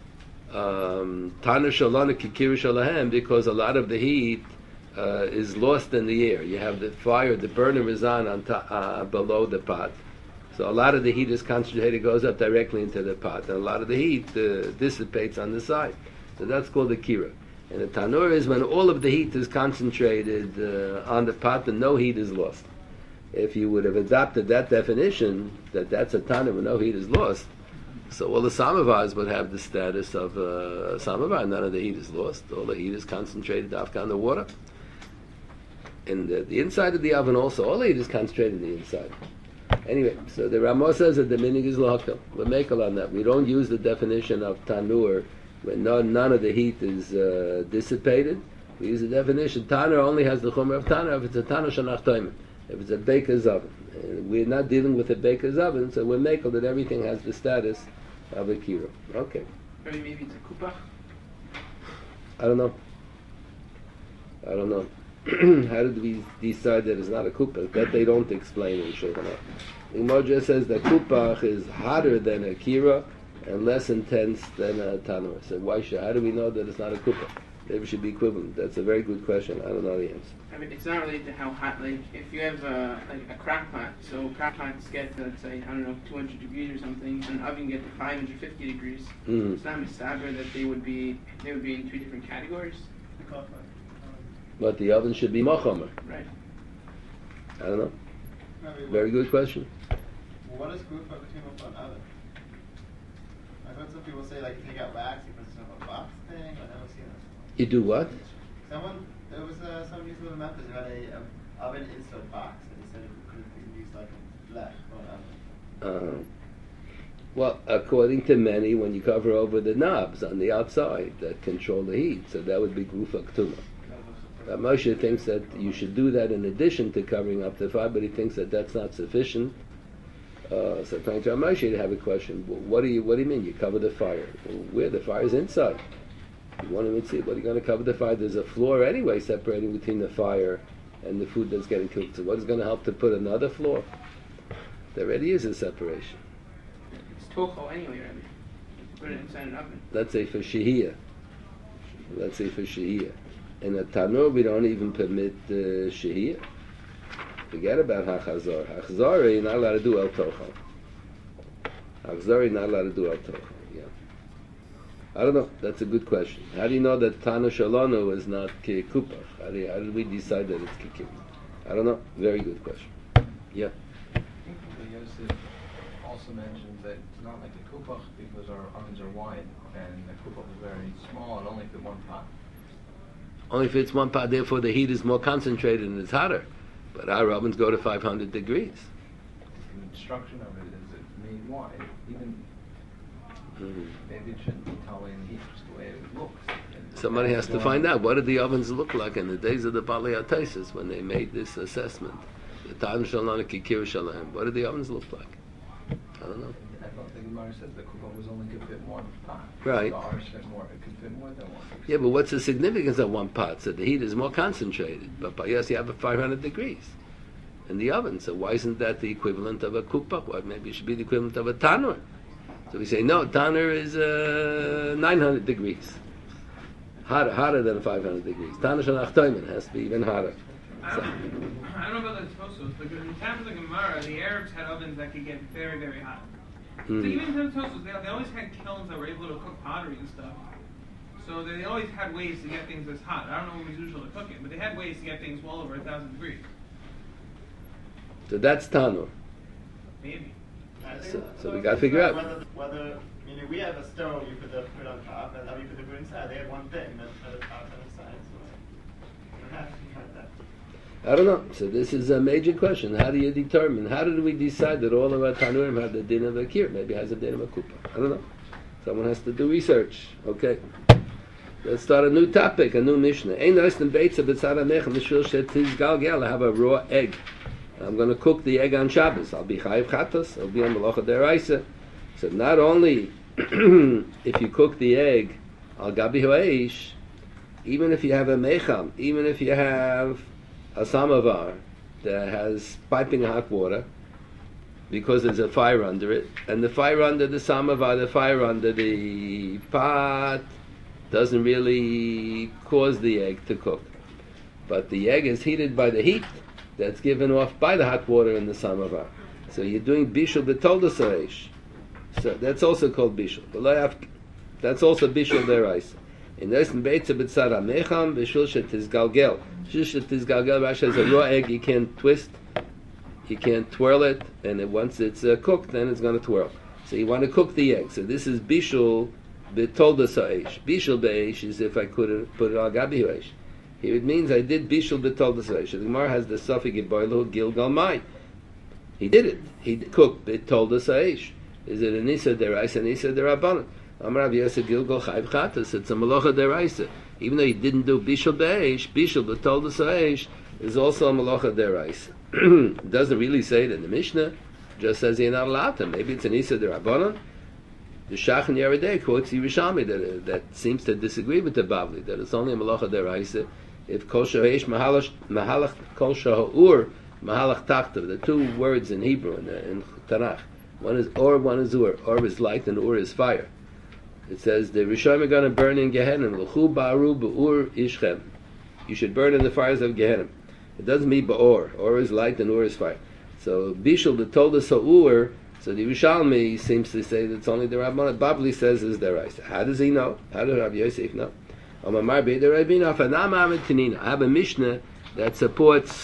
shalana ki kira shalahem, because a lot of the heat is lost in the air. You have the fire, the burner is on below the pot. So a lot of the heat is concentrated, goes up directly into the pot, and a lot of the heat dissipates on the side. So that's called the kira. And the tanur is when all of the heat is concentrated on the pot and no heat is lost. If you would have adopted that definition, that's a tanur when no heat is lost, so all the samovars would have the status of a samovar. None of the heat is lost. All the heat is concentrated on the water. And the inside of the oven also, all the heat is concentrated in the inside. Anyway, so the Ramah says that the minig is lahakel. We're mekel on that. We don't use the definition of tanur when none of the heat is dissipated. We use the definition tanur only has the chumer of tanur if it's a tanur shenach toimen, if it's a baker's oven. And we're not dealing with a baker's oven, so we're mekel that everything has the status of a kira. Okay. Or maybe it's a kupach? I don't know. How did we decide that it's not a kupach? That they don't explain in Shulchan Aruch. The Gemara just says that kupach is hotter than a kira and less intense than a tanur. So how do we know that it's not a kupach? Maybe it should be equivalent. That's a very good question. I don't know the answer. I mean, it's not related to how hot. Like, if you have a crock pot, so crock pots get to, let's say, 200 degrees or something, and an oven get to 550 degrees. Mm-hmm. It's not misaber that they would be in two different categories. But the oven should be mochomer. Right. I don't know. Very good question. What is good for between one and other? I've heard some people say, like, you take out wax, you put it in a box thing. I've never seen that. You do what? There was some reason in Memphis who had a oven insert box, and he said you could use like a blech or an oven. Well, according to many, when you cover over the knobs on the outside that control the heat, so that would be Gufa Ktuma. Moshe thinks that you should do that in addition to covering up the fire, but he thinks that that's not sufficient. So according to Moshe, you have a question. Well, what do you mean? You cover the fire? Well, where the fire is inside. You want to see what are you going to cover the fire? There's a floor anyway separating between the fire and the food that's getting cooked. So what is going to help to put another floor? There already is a separation. It's tocho anyway, Rabbi. Put it inside an oven. Let's say for shehiyah. In a tanur, we don't even permit shehiyah. Forget about hachazor. Hachazor, you're not allowed to do el tocho. Yeah. I don't know. That's a good question. How do you know that Tanu Shalonu is not Kupach? How did we decide that it's Kikim? I don't know. Very good question. Yeah. Yosef also mentions that it's not like a Kupach because our ovens are wide and the Kupach is very small and only fit one pot. Only fits one pot, therefore the heat is more concentrated and it's hotter. But our ovens go to 500 degrees. The construction of it is it made wide. Even maybe it shouldn't be totally in heat, just the way it looks. Somebody has to find out what did the ovens look like in the days of the Bali Ataisis when they made this assessment. The Tam Shalom Kikir Shalom. What did the ovens look like? I don't know. I thought the Gemara said the Kupach was only could fit one pot. Right. The Arish fit more. It could fit more than one. Yeah, but what's the significance of one pot? So the heat is more concentrated. But yes, you have a 500 degrees in the oven. So why isn't that the equivalent of a kupach? Why maybe it should be the equivalent of a tanur? So we say no, tanur is 900 degrees, hotter than 500 degrees. Tanur shalachtoimen has to be even hotter. I don't know about the Tosos, but in the time of the Gemara, the Arabs had ovens that could get very, very hot. So even in the Tosos, they always had kilns that were able to cook pottery and stuff. So they always had ways to get things as hot. I don't know what was usual to cook it, but they had ways to get things well over 1,000 degrees. So that's tanur. Maybe. So we got to figure out whether we have a stove you put the food on top, and you put the food inside. They have one thing that's at the top and the side. So you don't have to cut that. I don't know. So this is a major question. How do you determine? How did we decide that all of our tanurim have the din of a kir? Maybe it has a din of a kupa. I don't know. Someone has to do research. Okay. Let's start a new topic, a new Mishnah. Ein oisten beitza b'tzad hamech mishul shetizgalgel. I have a raw egg. I'm going to cook the egg on Shabbos. I'll be chayiv chatos. I'll be on melacha deraisa. So not only if you cook the egg al gabi ha'eish, even if you have a mecham, even if you have a samovar that has piping hot water, because there's a fire under it, and the fire under the samovar, the fire under the pot, doesn't really cause the egg to cook. But the egg is heated by the heat that's given off by the hot water in the samovar. So you're doing bishul b'tolda sareish. So that's also called bishul. That's also bishul deraisa. In Eisen Beitza b'tzad hamecham b'shul shetizgalgel. Shul shetizgalgel, Rashi says a raw egg you can't twist, you can't twirl it, and once it's cooked, then it's going to twirl. So you want to cook the egg. So this is bishul b'tolda sareish. Bishul b'eish is if I could put it al gabi ha'eish. Here it means I did bishul b'tolda sareish. The Gemara has the suffix boilu gilgal mai. He did it. He cooked b'tolda sareish. Is it a nisa deraisa, nisa derabanan? Amar Rav Yosef Gilgal Chayv Chatas. It's a malacha deraisa. Even though he didn't do bishul b'eish, bishul b'tolda sareish is also a malacha deraisa. It doesn't really say it in the Mishnah. Just says you're not allowed to. Maybe it's a nisa derabanan. The Shach and Yeridei quotes Yerushalmi that seems to disagree with the Bavli, that it's only a malacha deraisa if kol shaheish mahalach kol shahur mahalach tachtav. The two words in Hebrew in Tanakh. One is or, one is ur. Or is light and ur is fire. It says the Rishonim are going to burn in Gehenna. L'chu ba'aru ba'ur ishchem. You should burn in the fires of Gehenna. It doesn't mean ba'or. Or is light and ur is fire. So Bishul that told us ur. So the Yerushalmi seems to say that it's only the Rabbanah. Babli says is the Raisa. How does he know? How does Rabbi Yosef know? I have a Mishnah that supports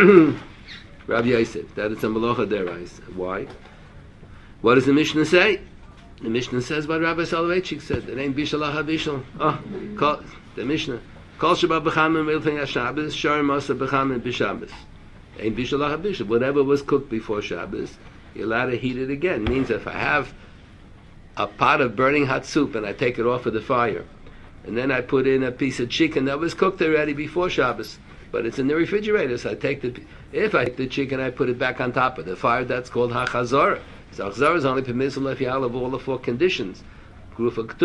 Rabbi Yosef, that it's a Malocha Deraisa. Why? What does the Mishnah say? The Mishnah says what Rabbi Soloveitchik said. It ain't Bishal Acha Bishal. The Mishnah. Kol Shabbat B'chamin V'ilfin HaShabbos, Shar Masa B'chamin B'Shabbos. Ain't Bishal Acha Bishal. Whatever was cooked before Shabbos you're allowed to heat it again. It means if I have a pot of burning hot soup and I take it off of the fire, and then I put in a piece of chicken that was cooked already before Shabbos, but it's in the refrigerator, so if I take the chicken, I put it back on top of the fire, that's called hachazara. So hachazara is only permissible if you have all the 4 conditions. I took it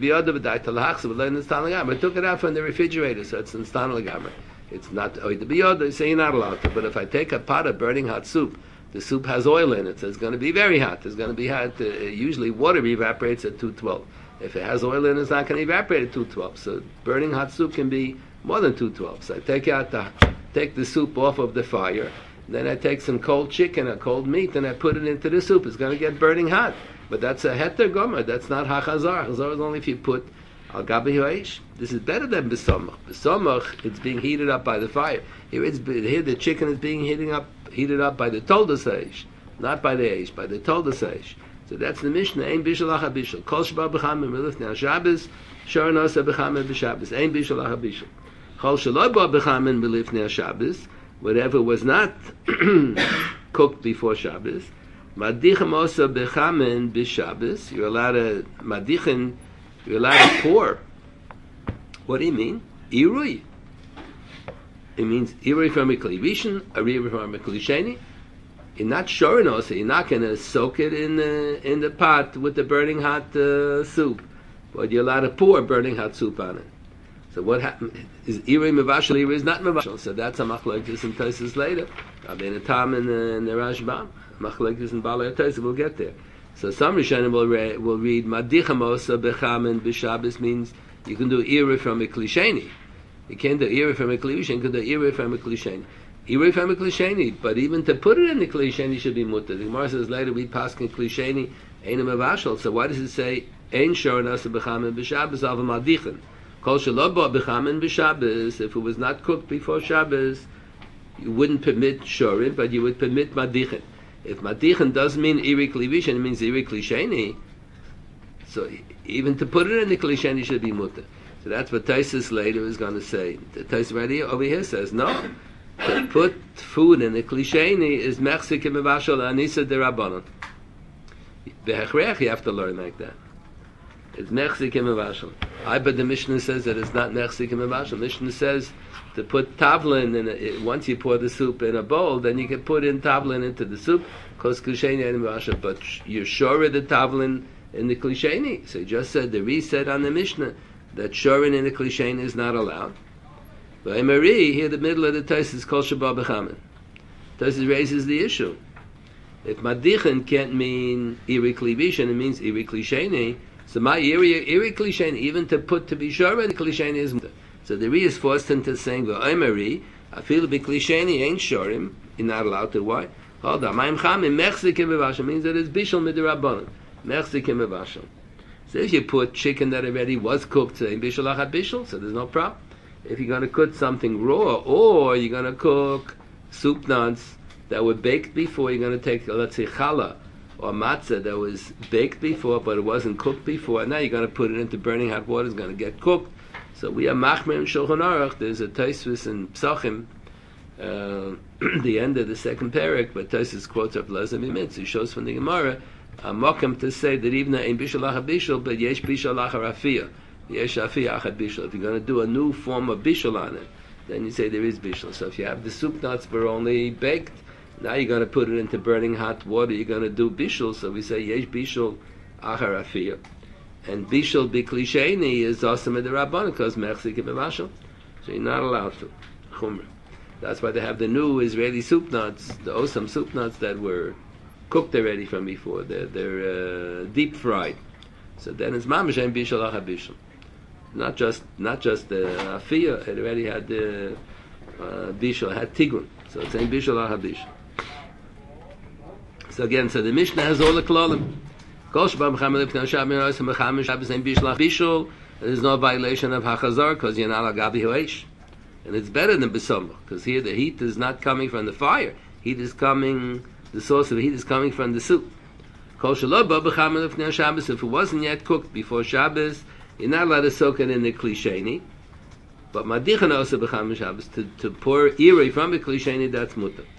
out from the refrigerator, so it's in stan legamre. It's not oid biyod, so you're not allowed to. But if I take a pot of burning hot soup, the soup has oil in it, so it's going to be very hot. It's going to be hot. Usually water evaporates at 212. If it has oil in it, it's not going to evaporate at 212. So burning hot soup can be more than 212. So I take the soup off of the fire, then I take some cold chicken or cold meat, and I put it into the soup. It's going to get burning hot. But that's a heter gomer. That's not hachazar. Hachazar is only if you put al gabi ha'esh. This is better than besomach. Besomach, it's being heated up by the fire. Here the chicken is being heated up by the toldas ha'esh, not by the esh, by the toldas ha'esh. So that's the Mishnah. Ein bishul acha bishul. Kol sheba b'chamim milifnei haShabbos, shor nasa b'chamim b'Shabbos. Ein bishul acha bishul. Kol shelo ba b'chamim milifnei haShabbos, whatever was not cooked before Shabbos. Madichem osa b'chamin b'Shabbos. You're allowed to madichin. You're allowed to pour. What do you mean? Irui. It means irui from a klivishin, irui from a klisheni. You're not sure also. You're not going to soak it in the pot with the burning hot soup, but you're allowed to pour burning hot soup on it. So what happened is irui mevashel, irui is not mevashel. So that's a machlokes in Tosfos later. Rabbeinu Tam and the Rashbam. Machlokes in Balei Tosfos. We'll get there. So some Rishonim will read madichem osa bechamin b'Shabbos means you can do irui from a klisheni. You can't do irui from a klisheni. You can do irui from a klisheni. Irui from a klisheni, but even to put it in the klisheni should be mutter. The Gemara says later we paskin klisheni ein mevashel. So why does it say ein shor osa bechamin b'Shabbos av madichem? Kol shelo ba b'chamin b'Shabbos. If it was not cooked before Shabbos, you wouldn't permit shorin, but you would permit madichem. If madichin does mean iri klivishin, it means iri klisheni. So even to put it in the klisheni should be mutter. So that's what Tosfos later is going to say. The Tosfos right here over here says no. To put food in the klisheni is mechzik mevashal anisa derabanan. Behechrech you have to learn like that. It's mechzik mevashal. But the Mishnah says that it's not mechzik mevashal. Mishnah says to put tavlin in once you pour the soup in a bowl, then you can put in tavlin into the soup, because klisheni and mevashal. But you're sure the tavlin in the klisheni. So you just said the Ri said on the Mishnah that shorin in the klisheni is not allowed. But Emari here, the middle of the Tosfos is kol sheba b'chamin. Tosfos raises the issue. If madichin can't mean iri klivishin, it means iri klisheni. So my iri klisheni, even to be sure in the klisheni is mutter. So the Ri is forced into saying, "V'Oimeri, I feel be klisheni ain't shorim. You're not allowed to. Why? Hold on. Ma'im chamim mechzikim bevashal means that it's bishul midrabanan. Mechzikim bevashal. So if you put chicken that already was cooked, say bishul achat bishul, so there's no problem. If you're going to cook something raw, or you're going to cook soup nuts that were baked before, you're going to take, let's say, challah or matzah that was baked before, but it wasn't cooked before, and now you're going to put it into burning hot water. It's going to get cooked. So we are machmer in Shulchan Aruch. There's a Tosfos in Psachim, the end of the second parak, but Tosfos quotes up Lezer Mimitz. He shows from the Gemara a mokum to say that even in bishul achat bishul, but yesh bishul achar afiyah, yesh afiyah achat bishul. If you're going to do a new form of bishul on it, then you say there is bishul. So if you have the soup nuts were only baked, now you're going to put it into burning hot water. You're going to do bishul. So we say yesh bishul achar afiyah. And bishul biklisheni is also midrabanan because mechzik b'mashal, so you're not allowed to chumrah. That's why they have the new Israeli soup nuts, the osam soup nuts that were cooked already from before. They're deep fried. So then it's mamash and bishul achat bishul. Not just the afiyah. It already had the bishul, it had tigun. So it's saying bishul achat bishul. So again, so the Mishnah has all the klalim. There's no violation of hachazar because you're not agabi hoesh, and it's better than besomach because here the heat is not coming from the fire. The source of heat is coming from the soup. If it wasn't yet cooked before Shabbos, you're not allowed to soak it in the klisheni. But madichan also b'cham Shabbos to pour irei from the klisheni, that's mutter.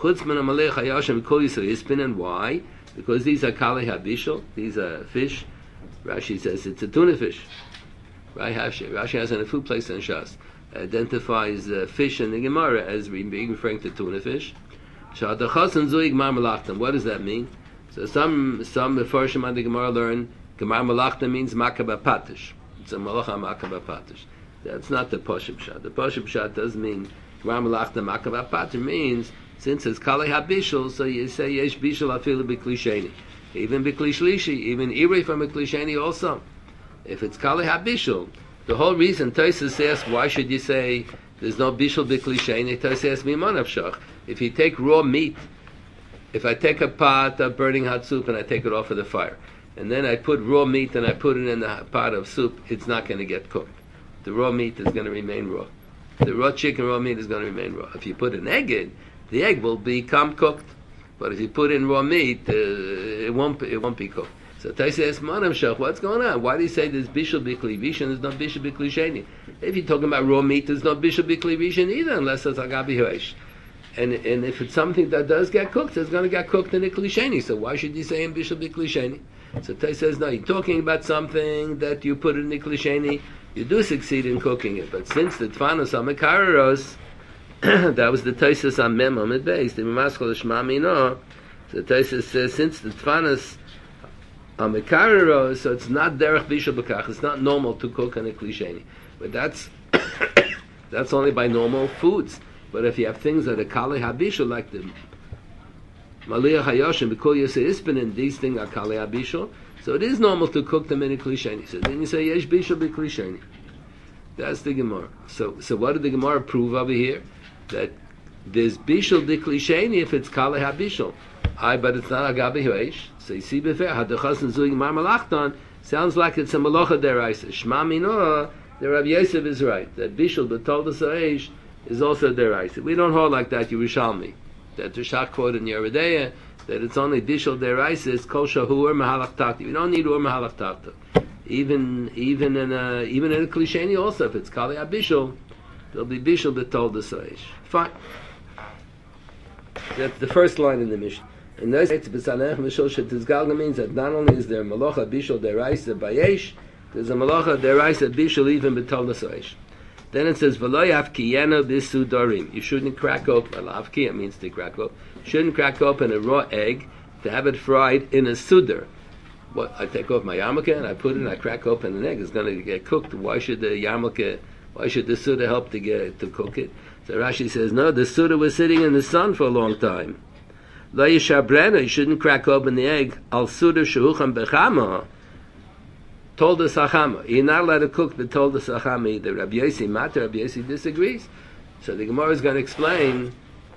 Chutz min hamalech hayashim kol yisrael ispin, and why? Because these are kalei habishol, these are fish. Rashi says it's a tuna fish. Right? Rashi has in a food place in Shas identifies fish in the Gemara as being referring to tuna fish. What does that mean? So some Mefarshim on the Gemara learn Gemar Malachta means Makaba Patish. It's a Malacha Makaba Patish. That's not the Poshib Pshat. The Poshib Pshat does mean Gemar Malachta Makaba Patish means since it's Kalei HaBishul, so you say Yesh Bishul Afilu B'Kli Sheni. Even B'Kli Shlishi, even Irei from B'Kli Sheni also. If it's Kalei HaBishul, the whole reason Tosfos asks why should you say there's no Bishul B'Kli Sheni, Tosfos asks Miman Avshach. If you take raw meat, if I take a pot of burning hot soup and I take it off of the fire, and then I put raw meat and I put it in the pot of soup, it's not going to get cooked. The raw meat is going to remain raw. The raw chicken, raw meat is going to remain raw. If you put an egg in, the egg will become cooked. But if you put in raw meat, it won't be cooked. So Taisa asks, Manam Shach, what's going on? Why do you say there's Bishul B'Kli Rishon, there's no Bishul B'Kli Sheni? If you're talking about raw meat, there's no Bishul B'Kli Rishon either, unless it's Agabi Hoesh. And if it's something that does get cooked, it's going to get cooked in a klisheni. So why should you say in Bishul B'Klisheni? So Tay says, no, you're talking about something that you put in the klisheni, you do succeed in cooking it. But since the Tfanos HaMekareros, that was the Taisus on Mem Amid Beis, the Mimaskal Shema Mino, so Taisus says, since the Tfanos HaMekareros, so it's not Derech Bishul B'Kach, it's not normal to cook in a klisheni. But that's only by normal foods. But if you have things that are Kalei HaBishul, like the Maliyah Hayoshim, B'Kol Yosei Ispin, these things are Kalei HaBishul, so it is normal to cook them in a klisheni. So then you say, Yesh Bishul B'Klisheni. That's the Gemara. So what did the Gemara prove over here? That there's Bishul B'Klisheni if it's Kalei HaBishul. But it's not Agabi Hoesh. So you see, B'Fer, Hadachas and Zuyig Mar Malachtan, sounds like it's a Malacha Deraisa. Shema Minoah, the Rav Yosef is right, that Bishul B'Toldos Hoesh is also deraisa. We don't hold like that Yerushalmi. That the Shach quote in Yeridea that it's only bishul deraisa is kol shahur mahalach takti. We don't need ur mahalach takti. Even in a klisheni also, if it's kali abishul, there'll be bishul b'toldos hoesh. Fine. That's the first line in the Mishnah. And this means that not only is there malacha bishul deraisa bayesh, there's a malacha deraisa bishul even b'toldos hoesh. Then it says, "V'lo yavkiyena b'sudarim." You shouldn't crack open. Lavkiya means to crack open. You shouldn't crack open a raw egg to have it fried in a sudar. What? I take off my yarmulke and I put it and I crack open an egg. It's going to get cooked. Why should the yarmulke? Why should the sudar help to cook it? So Rashi says, no, the sudar was sitting in the sun for a long time. Lo yishabrena. You shouldn't crack open the egg. Al sudar shehucham bechama. Told the Sachama. You're not allowed to cook the told the Sachama either. Rabbi Yossi Mata, Rabbi Yossi disagrees. So the Gemara is going to explain.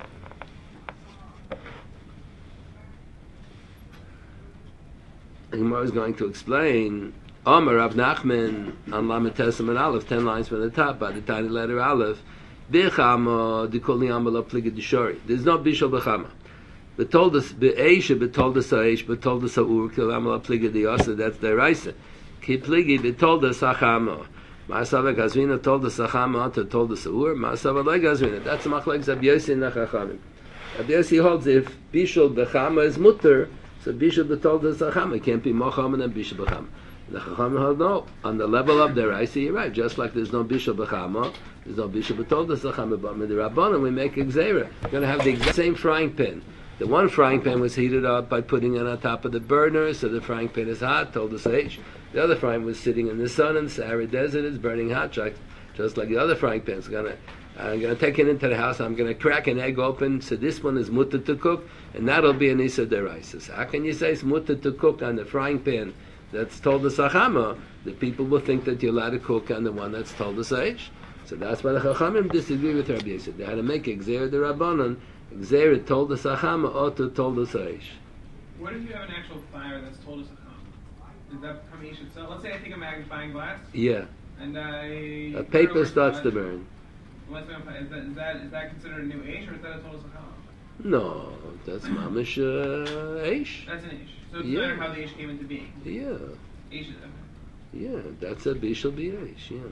The Gemara is going to explain. Omer Rav Nachman on Lamed Tesam and Aleph, 10 lines from the top, by the tiny letter Aleph. Bechama dikoli amala pliga dishori. There's no bishul bechama. But told us be'esha, but told us ha'esh, but told us ha'ur kil amala pliga diyasa. That's the Raisa. Kipligi told us Sachama. Ma'asava Gazvina told us Sachama to told us Ur. Ma'asava Le Gazvina. That's Machlek Rabbi Yossi Nachachamim. Rabbi Yossi holds if Bishul Bechama is mutter, so Bishul told us Sachama can't be Mocham and Bishul Bechama. The Chachamim hold no. On the level of their I see you're right. Just like there's no Bishul Bechama, there's no Bishul told us Sachama. But with the Rabbanan we make Xera. We're going to have the exact same frying pan. The one frying pan was heated up by putting it on top of the burner, so the frying pan is hot, told us H. The other frying was sitting in the sun in the Sahara Desert, it's burning hot, just like the other frying pan. I'm going to take it into the house, I'm going to crack an egg open, so this one is mutter to cook, and that'll be an Issa Deraisa. So how can you say it's mutter to cook on the frying pan that's told the Sachama? The people will think that you're allowed to cook on the one that's told the Saish. So that's why the Chachamim disagree with Rabbi Yosef. They had to make Xer the Rabbanon, Xer told the Sachama, or told the Saish. What if you have an actual fire that's told us is that Kamish itself? Let's say I take a magnifying glass. Yeah. And a paper starts to burn. Is that considered a new Aish or is that a total Sachama? No, that's Mamish Aish. That's an Aish. So it's matter how the Aish came into being. Yeah. Aish is yeah, that's a Bishul B'Aish, yeah.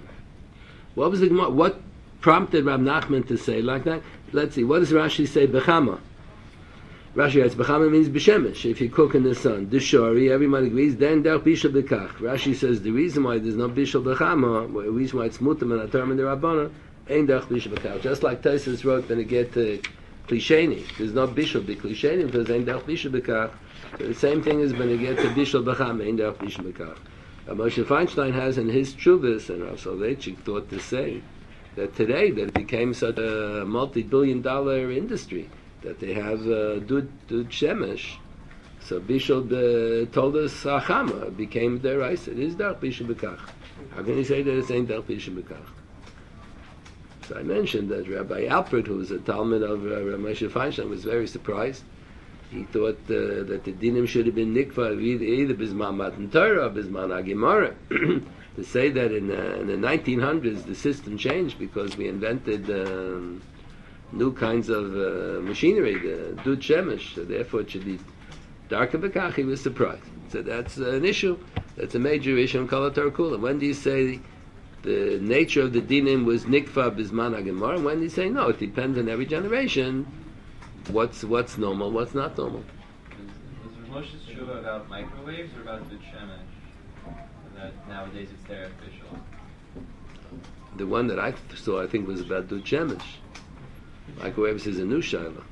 What prompted Rav Nachman to say like that? Let's see, what does Rashi say? Bechama. Rashi writes, Bechama means b'shemesh, if you cook in the sun. Dishori, everyone agrees, then derech bishul b'kach. Rashi says the reason why there's no bishul b'chama, the reason why it's mutam and atarm in the Rabbana, ain't derech bishul b'kach. Just like Tosfos wrote when it get to klisheni, there's no bishul b'klisheni because ain't derech bishul b'kach. So the same thing is when it get to bishul b'chama, ain't derech bishul b'kach. Moshe Feinstein has in his Chuvas, and Rav Soloveitchik thought to say, that today that it became such a multi-billion-dollar industry, that they have dud shemesh. So Bishul told us Achama became their rice. It is dark Bishul B'kach. How can you say that it ain't dark Bishul B'kach? So I mentioned that Rabbi Alpert, who was a Talmud of Rav Moshe Feinstein, was very surprised. He thought that the dinim should have been nikva either Bisman Matan Torah or Bisman Agimara. To say that in the 1900s the system changed because we invented new kinds of machinery, the dud shemesh, so therefore it should be darker b'kach, he was surprised. So that's an issue. That's a major issue in Kol HaTorah Kula. When do you say the nature of the dinim was nikva bisman hagemara, and when do you say no? It depends on every generation. What's normal, what's not normal. Is Moshe's tshuva about microwaves or about dud shemesh? That nowadays it's their official. The one that I saw, I think, was about dud shemesh. Microwaves is a new shaila.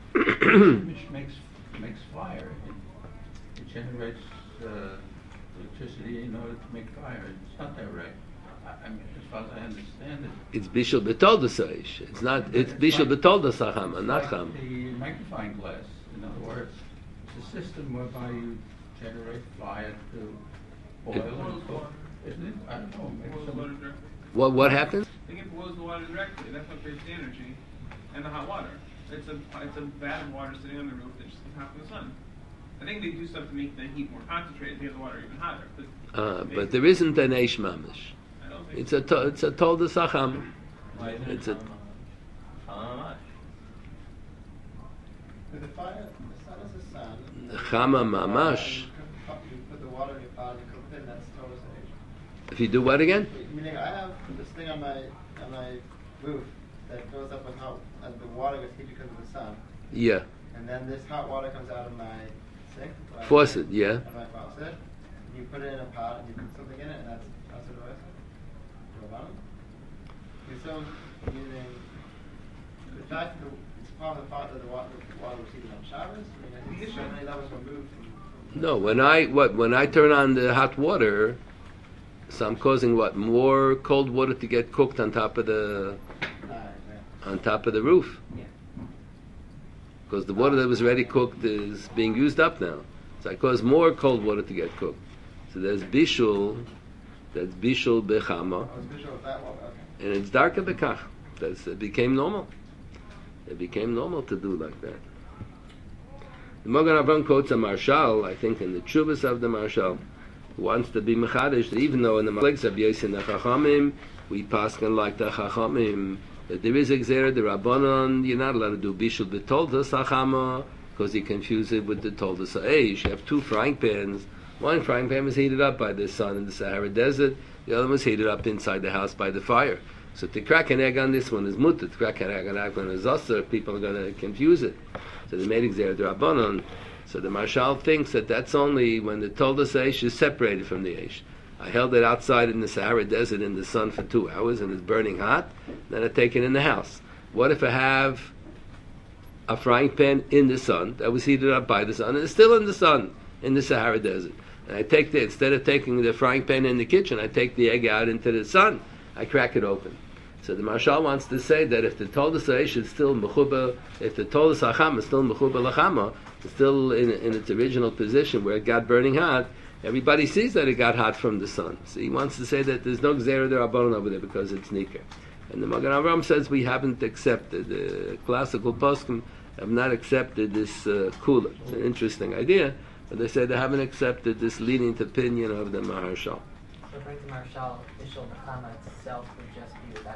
makes fire. It generates electricity in order to make fire. It's not that right. I mean, as far as I understand it. It's bishul betoldas aish. It's not. It's bishul betoldas hachama, not cham. The magnifying glass. In other words, it's a system whereby you generate fire to boil and cook. Isn't it? I don't know. Maybe What happens? They get boils the water directly. That's what creates the energy and the hot water. It's a vat of water sitting on the roof that just comes out from the sun. I think they do stuff to make the heat more concentrated to get the water even hotter. But there isn't an eish mamish. I don't think It's a toldas hacham. It's a. With the fire, the sun is the sun. Chama mamash. You put the water in your pot and cook it, that's total sage. If you do what again? Meaning, I have this thing on my roof that goes up with hot, and the water gets heated because of the sun. Yeah. And then this hot water comes out of my sink. Faucet, yeah. Out of my faucet. And you put it in a pot and you cook something in it, and that's what it is. You're still using the fact that it's part of the fact that the water was heated on Shabbos. I mean, I think so many levels removed from. No, when I turn on the hot water, so I'm causing more cold water to get cooked on top of the roof. Yeah. Because the water that was already cooked is being used up now. So I cause more cold water to get cooked. So there's bishul, that's bishul bechama, and it's darker bekach. It became normal. It became normal to do like that. The Magen Avraham quotes a Marshal, I think in the Chuvas of the Marshal, who wants to be mechadish, that even though in the Maleks of Yosin the Chachamim, we paskin like the Chachamim, that there is a Gzera, the Rabbanon, you're not allowed to do bishul betoldas hachama, because you confuse it with the toldas ha'esh. You have two frying pans. One frying pan was heated up by the sun in the Sahara Desert, the other was heated up inside the house by the fire. So to crack an egg on this one is mutter, to crack an egg on that one is usher, people are going to confuse it. So they made Gzera the Rabbanon. So the Marshal thinks that that's only when the toldas ha'esh is separated from the esh. I held it outside in the Sahara Desert in the sun for 2 hours and it's burning hot. Then I take it in the house. What if I have a frying pan in the sun that was heated up by the sun and it's still in the sun in the Sahara Desert? And I take instead of taking the frying pan in the kitchen, I take the egg out into the sun. I crack it open. So the Marshal wants to say that if the toldas ha'esh is still mechuba, if the toldas hachama is still mechuba lachama, it's still in its original position where it got burning hot. Everybody sees that it got hot from the sun. So he wants to say that there's no Gzera de Rabbanon over there because it's Niker. And the Magen Avraham says we haven't accepted, the classical poskim have not accepted this kula. It's an interesting idea, but they say they haven't accepted this lenient opinion of the Maharshal. So according to Maharshal, Bishul Bechama itself would just be without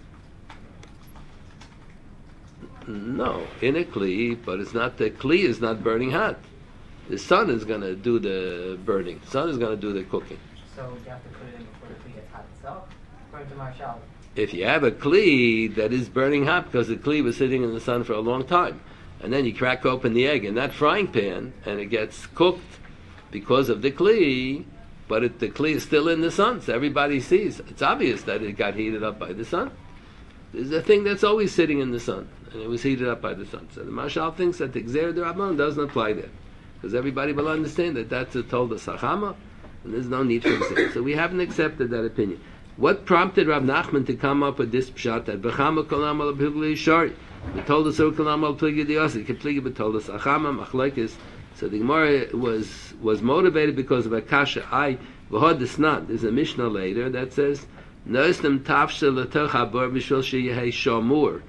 a kli? No, in a kli, but it's not, the kli is not burning hot. The sun is going to do the burning. The sun is going to do the cooking. So you have to put it in before the kli gets hot itself? According to Marshal. If you have a kli that is burning hot because the kli was sitting in the sun for a long time, and then you crack open the egg in that frying pan, and it gets cooked because of the kli, but the kli is still in the sun, so everybody sees. It's obvious that it got heated up by the sun. There's a thing that's always sitting in the sun, and it was heated up by the sun. So the Mashal thinks that the Gzeir D'Rabbanan doesn't apply there, because everybody will understand that that's a Tolda Sachama, and there's no need for Gzeir. So we haven't accepted that opinion. What prompted Rav Nachman to come up with this pshat that B'chama kolam al pigli shari, B'tolda sur kolam al pigli diyasi, K'pligli b'tolda Sachama, Machlekes. So the Gemara was motivated because of a kasha. V'hod desnat. There's a Mishnah later that says, Noistem tafshe l'toch habor b'shvil sheyehei shamur.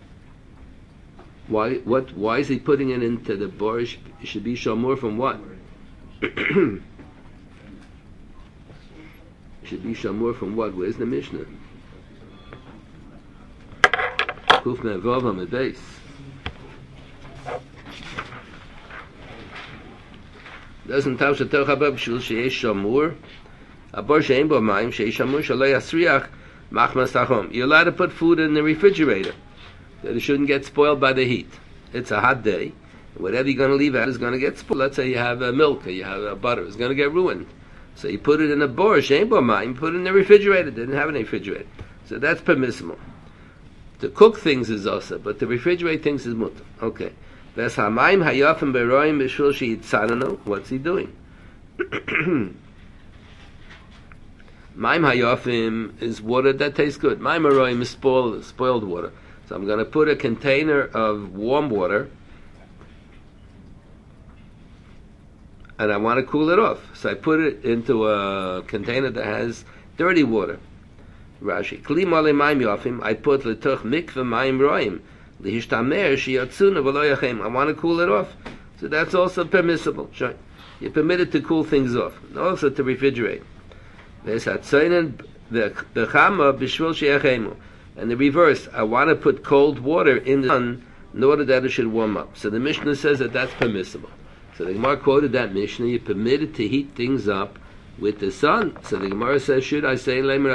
Why is he putting it into the bor? It should be shamur from what? It should be shamur from what? Where's the Mishnah? Kuf me'vav on the base. Doesn't tell the Torah about shul sheyesh shamur, a bar she'en bo mayim sheyesh shamur shalei asriach machmas tachom. You're allowed to put food in the refrigerator that it shouldn't get spoiled by the heat. It's a hot day, whatever you're going to leave out is going to get spoiled. Let's say you have milk or you have butter, it's going to get ruined. So you put it in a bar she'en bo mayim, put it in the refrigerator. They didn't have any refrigerator, so that's permissible. To cook things is also, but to refrigerate things is mutter. Okay. What's he doing? Maim hayofim is water that tastes good. Maim haroim is spoiled water. So I'm going to put a container of warm water, and I want to cool it off. So I put it into a container that has dirty water. Rashi, kli male maim yofim. I put letoch mikveh maim roim. I want to cool it off, so that's also permissible. You're permitted to cool things off, and also to refrigerate. And the reverse, I want to put cold water in the sun in order that it should warm up. So the Mishnah says that that's permissible. So the Gemara quoted that Mishnah, you're permitted to heat things up with the sun. So the Gemara says, should I say that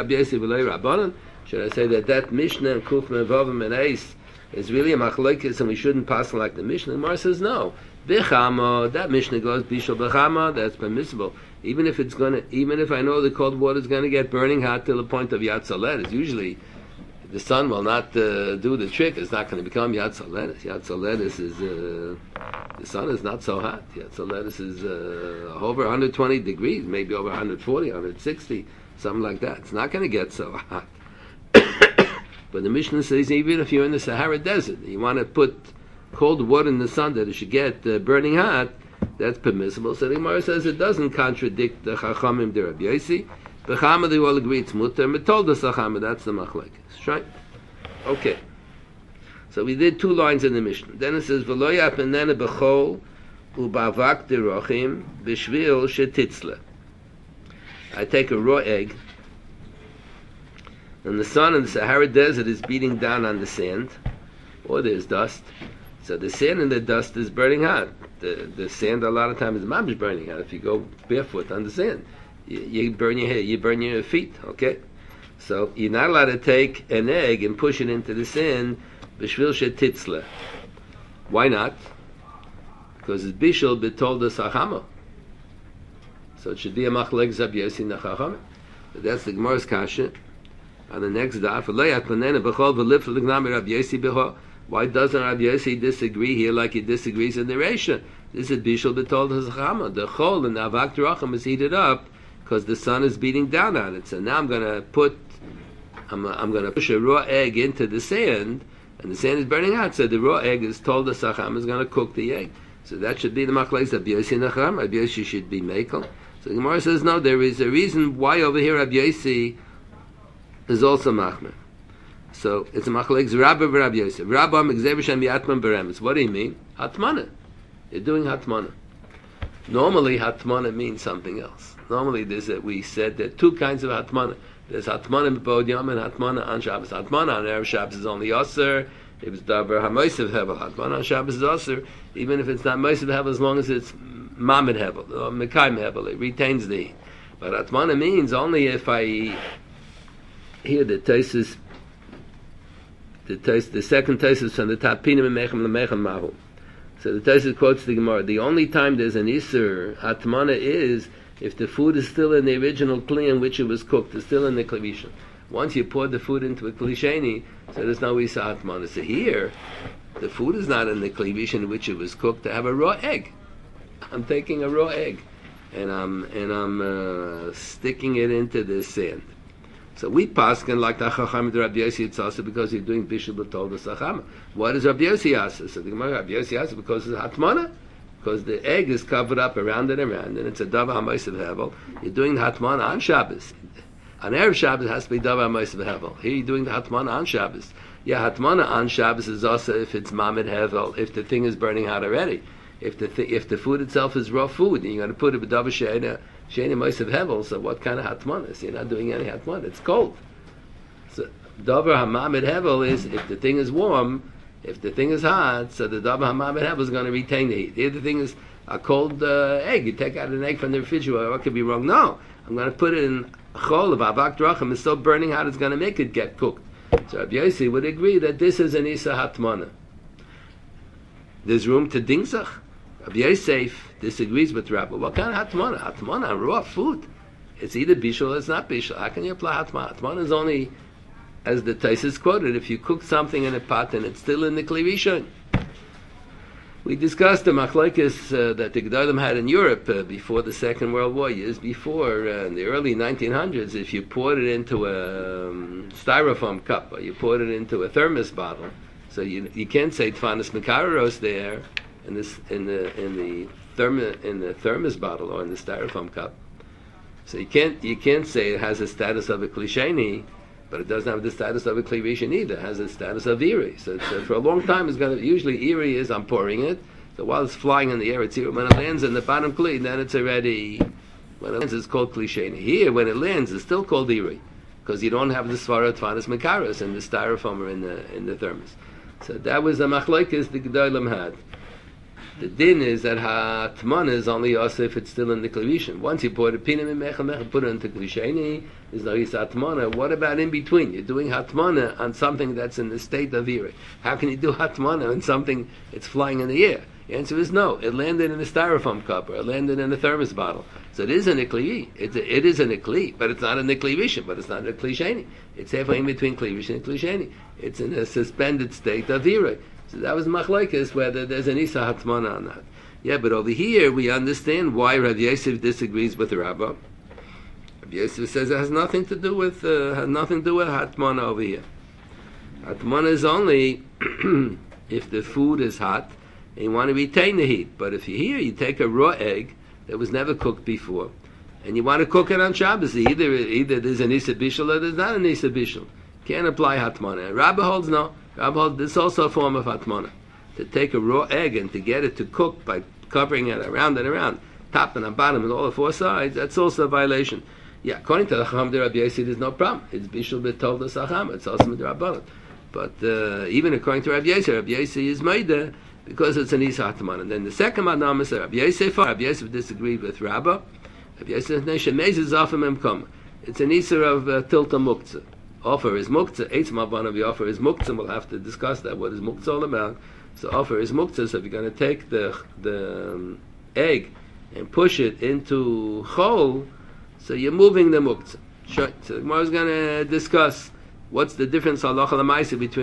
that Mishnah and Kuf Mevavim and Eis is really a machlokes and we shouldn't pass like the Mishnah? The Gemara says no. Bechama, that Mishnah goes bishul bechama, that's permissible. Even if I know the cold water is going to get burning hot till the point of yatzalet, it's usually the sun will not do the trick. It's not going to become yatzalet. Yatzalet is the sun is not so hot. Yatzalet is over 120 degrees, maybe over 140, 160, something like that. It's not going to get so hot. But the Mishnah says even if you're in the Sahara Desert, you want to put cold water in the sun that it should get burning hot, that's permissible. So the Gemara says it doesn't contradict the Chachamim de Rabbi Yossi. Bechama they all agree it's mutter. Metolda Sachama, that's the machlekes. Right? Okay. So we did 2 lines in the Mishnah. Then it says V'lo yapenena b'chol u'bavak derochim b'shvil shetitzle. I take a raw egg, and the sun in the Sahara Desert is beating down on the sand, or there's dust. So the sand and the dust is burning hot. The sand a lot of times is mamish burning hot. If you go barefoot on the sand, you burn your hair, you burn your feet. Okay, so you're not allowed to take an egg and push it into the sand. B'shvil shetitzle. Why not? Because it's bishul b'tolda sachama. So it should be a machlek zab yosi nachacham. That's the Gemara's kasha. On the next daf, why doesn't Rabbi Yossi disagree here like he disagrees in the Reisha? This is bishul b'tolda sachama. The chol and the avak terachim is heated up because the sun is beating down on it. So now I'm going to push a raw egg into the sand, and the sand is burning hot. So the raw egg is told the sacham is going to cook the egg. So that should be the machlekes of Rabbi Yossi nacham. Rabbi Yossi should be mekel. So the Gemara says no. There is a reason why over here Rabbi Yossi is also machmer. So it's a machlekes Rabbi Rabbi Yosef. Rabbi Megzevishem Yatman Beremes. What do you mean? Hatmana. You're doing hatmana. Normally hatmana means something else. Normally we said there are 2 kinds of hatmana. There's hatmana b'bod yom and hatmana on Shabbos. Hatmana on Erev Shabbos is only aser. If it's davar hamoisav hevel, hatmana on Shabbos is aser. Even if it's not moisav hevel, as long as it's mamid hevel or mekayim hevel, it retains the heat. But hatmana means only if I hear the second tesis from the top pinim and mechem lemechem mahu. So the Tosfos quotes the Gemara. The only time there's an Isser Hatmana is if the food is still in the original Kli in which it was cooked. It's still in the Kli. Once you pour the food into a Kli Sheni, so there's no Isser Hatmana. So here, the food is not in the Kli in which it was cooked. To have a raw egg. I'm taking a raw egg, and I'm sticking it into the sand. So we paskin like the Chacham Rabbi Yossi. It's also because you're doing Bishul B'Tol B'Sachama. What does Rabbi Yossi ask? So the Gemara Rabbi Yossi asks because it's Hatmana, because the egg is covered up around and around, and it's a Davar HaMoseh Hevel. You're doing the Hatmana on Shabbos. On Erev Shabbos it has to be Davar HaMoseh Hevel. Here you're doing the Hatmana on Shabbos. Yeah, Hatmana on Shabbos is also if it's Mamid Hevel, if the thing is burning hot already. If the food itself is raw food, and you're going to put it with Davar She'ena Moshe Hevel, so what kind of Hatmanas? You're not doing any Hatman. It's cold. So Davar HaMamid Hevel is if the thing is warm, if the thing is hot, so the Davar HaMamid Hevel is going to retain the heat. Here the thing is a cold egg. You take out an egg from the refrigerator. What could be wrong? No, I'm going to put it in chol of avak drachim. It's so burning hot, it's going to make it get cooked. So Rabbi Yossi would agree that this is an Isa Hatmana. There's room to dingsach. Rabbi Yosef disagrees with Rabbi. What kind of Hatmana? Hatmana, raw food. It's either bishul or it's not bishul. How can you apply Hatmana? Hatmana is only, as the Tosfos quoted, if you cook something in a pot and it's still in the Kli Rishon. We discussed the machlokes that the Gedolim had in Europe before the Second World War, years before, in the early 1900s. If you poured it into a styrofoam cup or you poured it into a thermos bottle, so you can't say Tfanis Mekaros there in the thermos bottle or in the styrofoam cup. So you can't say it has the status of a Kli Sheni, but it doesn't have the status of a Kli Rishon either. It has the status of Iri. So for a long time, it's going to usually Iri is I'm pouring it. So while it's flying in the air, it's Iri. When it lands in the bottom Kli, then it's already, when it lands, it's called Kli Sheni. Here, when it lands, it's still called Iri because you don't have the Svara Tfanis Mekaros in the styrofoam or in the thermos. So that was the machlokes the Gedolim had. The din is that Hatmana is only also if it's still in the Kli Rishon. Once you pour the Pinam in Mecha, put it into Kli Sheni, is no Is Hatmana. What about in between? You're doing Hatmana on something that's in the state of Iri. How can you do Hatmana on something that's flying in the air? The answer is no. It landed in a styrofoam cup or it landed in a thermos bottle. So it is in a Kli. It is in a Kli, but it's not in the Kli Rishon, but it's not in a Kli Sheni. It's halfway in between Kli Rishon and Kli Sheni. It's in a suspended state of Iri. So that was machlokes whether there's an Isa Hatmana on that. Yeah, but over here we understand why Rav Yosef disagrees with Rabbi. Rav Yosef says it has nothing to do with Hatmana over here. Hatmana is only if the food is hot and you want to retain the heat. But if you take a raw egg that was never cooked before and you want to cook it on Shabbos, either there's an Isa Bishul or there's not an Isa Bishul. Can't apply Hatmana. Rabbi holds no. Rabbi holds this is also a form of Hatmana. To take a raw egg and to get it to cook by covering it around and around, top and bottom and all the four sides, that's also a violation. Yeah, according to the Chacham Rabbi Yossi, there's no problem. It's Bishul B'Tol L'Sacham. It's also Midrabanan. But even according to Rabbi Yossi is Meida because it's an Isa Hatmana. And then the second Madam is Rabbi Yosef disagreed with Rabbi. Rabbi Yosef Neshemez is Afim Emkom. It's an Isa of Tilta Muktzah. Offer is muktzah. Eitz mabanav the offer is muktzah. We'll have to discuss that. What is muktzah all about? So offer is muktzah. So if you're going to take the egg and push it into chol, so you're moving the muktzah. Sure. So the Gemara is going to discuss what's the difference halacha l'maaseh between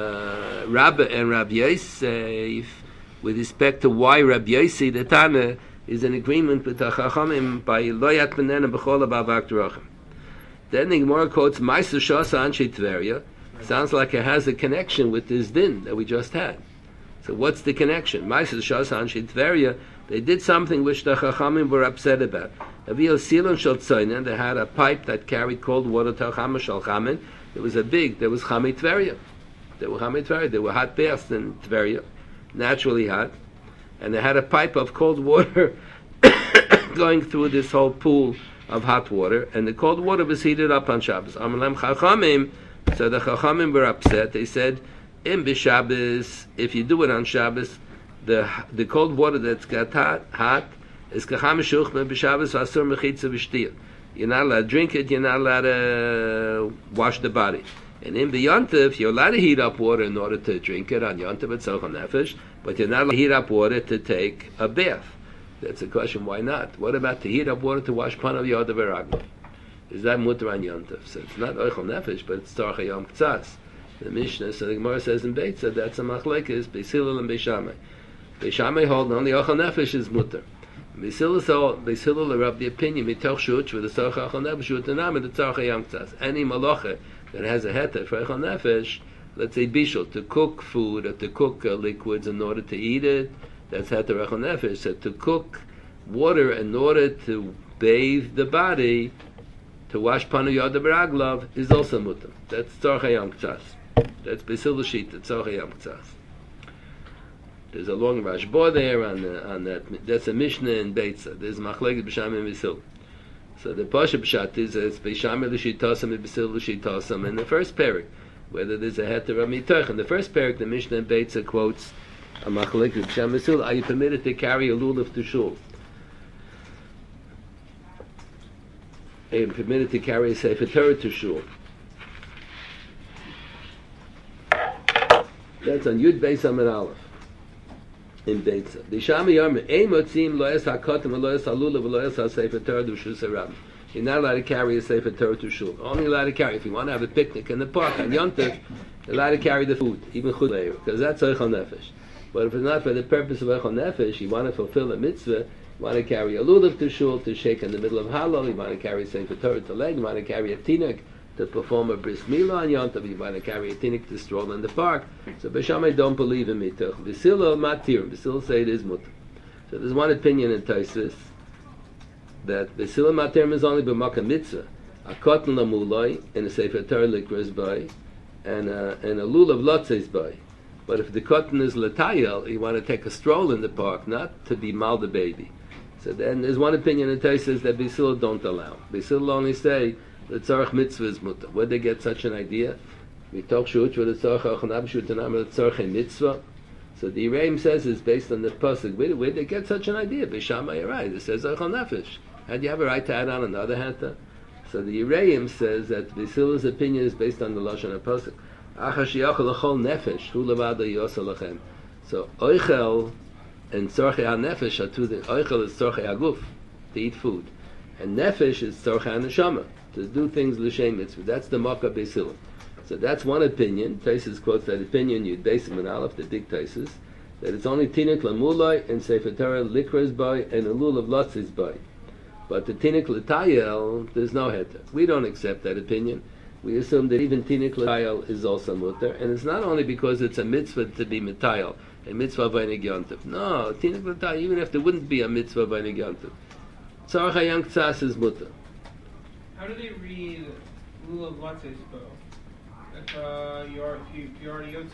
Rabbi and Rabbi Yosef with respect to why Rabbi Yosef the Tana is in agreement with the Chachamim by lo yatmanena b'chol b'avak drachim. Then the Gemara quotes Ma'aser Shasa Anshe Tveria. Sounds like it has a connection with this din that we just had. So what's the connection? Ma'aser Shasa Anshe Tveria, they did something which the Chachamim were upset about. They had a pipe that carried cold water to Chama Shal Chamin. There was Chamei Tveria. There were hot baths in Tveria, naturally hot. And they had a pipe of cold water going through this whole pool of hot water, and the cold water was heated up on Shabbos. Amalem Chachamim, so the Chachamim were upset. They said, in B'Shabbos, if you do it on Shabbos, the cold water that's got hot is Kacham Shuchma B'Shabbos Asur Mechitza V'Shtiyah. You're not allowed to drink it, you're not allowed to wash the body. And in the Yontif, you're allowed to heat up water in order to drink it on Yontif at Tzorcha Nefesh, but you're not allowed to heat up water to take a bath. That's the question, why not? What about to heat up water to wash Panav Yoda Veragno? Is that mutter on Yontif? So it's not Oichel Nefesh, but it's Tzorcha Yom K'tzas. The Mishnah, so the Gemara says in Beitza, that's a machlekes, Beis Hillel and Beis Shammai. Beis Shammai hold only Oichel Nefesh is mutter. Beis Hillel are of the opinion, Mitoch Shuch, with the Tzorcha Oichel Nefesh, with the Name, the Tzorcha Yom K'tzas. Any malacha that has a heter for Oichel Nefesh, let's say bishul, to cook food or to cook liquids in order to eat it, that's heter Oichel Nefesh. So to cook water in order to bathe the body, to wash Panu Yoda B'Raglav, is also mutter. That's Tzorcha Yom K'tzas. That's Beis Hillel Shita, Tzorcha Yom K'tzas. There's a long Rashba there on that. That's a Mishnah in Beitza. There's Machlekes Beis Shammai and Beis Hillel. So the Pasha Pshat is it's Beis Shammai l'shitasam and Beis Hillel l'shitasam in the first parak, whether there's a heter or mitoch. In the first parak, the Mishnah in Beitza quotes a Machlekes Beis Shammai and Beis Hillel. Are you permitted to carry a lulav to shul? Are you permitted to carry a Sefer Torah to shul? That's on Yud Beis Amud Aleph in Beitza. The Shammai Yomer ein motzim lo es hakotam lo es halulav lo es haSefer Torah d'Reshus HaRabim. You're not allowed to carry a Sefer Torah to shul. Only allowed to carry if you want to have a picnic in the park on Yontif. You're allowed to carry the food, even chud leir, because that's Oichel Nefesh. But if it's not for the purpose of Oichel Nefesh, you want to fulfill a mitzvah. You want to carry a lulav to shul to shake in the middle of Halal. You want to carry a Sefer Torah to leg. You want to carry a tinuk to perform a bris milah on Yontav. You want to carry a tinuk to stroll in the park. So Beis Shammai don't believe in mitoch. Beis Hillel matir. Beis Hillel say it is mutter. So there's one opinion in Tosfos that Beis Hillel matir is only b'makom mitzvah. A cotton lamuloi and a Sefer Torah likras by, and a lulav lotzes by. But if the cotton is latayel, you want to take a stroll in the park, not to be mal the baby. So then there's one opinion in Tosfos that Beis Hillel don't allow. Beis Hillel only say the tzarech mitzvah is mutter. Where they get such an idea? Mitoch shuch with the tzarech achanab shutanam the tzarech mitzvah. So the Yereim says it's based on the pasuk. Where they get such an idea? Beis Shammai, right? It says Oichel Nefesh. Had you have a right to add on another hanta? So the Yereim says that Beis Hillel's opinion is based on the lashon of pasuk. Achashiyachol lechol nefesh hu levada yosa lachem. So Oichel and tzarech hanefesh are two things. Oichel is tzarech haguf, to eat food, and nefesh is tzarech haneshama, to do things l'shem mitzvah. That's the Makkah Beis Hillel. So that's one opinion. Tosfos quotes that opinion. You'd base him in Aleph, the big Tosfos, that it's only tinuk lamulai and Sefer Torah likras by and a lulav lotzis by. But the tinuk l'tayel, there's no heter. We don't accept that opinion. We assume that even tinuk l'tayel is also mutter, and it's not only because it's a mitzvah to be mitayel, a mitzvah v'neg yontif. No, tinuk l'tayel, even if there wouldn't be a mitzvah v'neg yontif, tzarech hayam k'tzas is mutter. How do they read lulav lotzes bo? If you already yotze,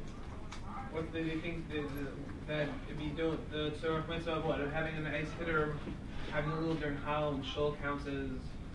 what do they think that if you don't the tzarech mitzvah of what, of having an ice hitter, having a lulav during Hal and Shul counts as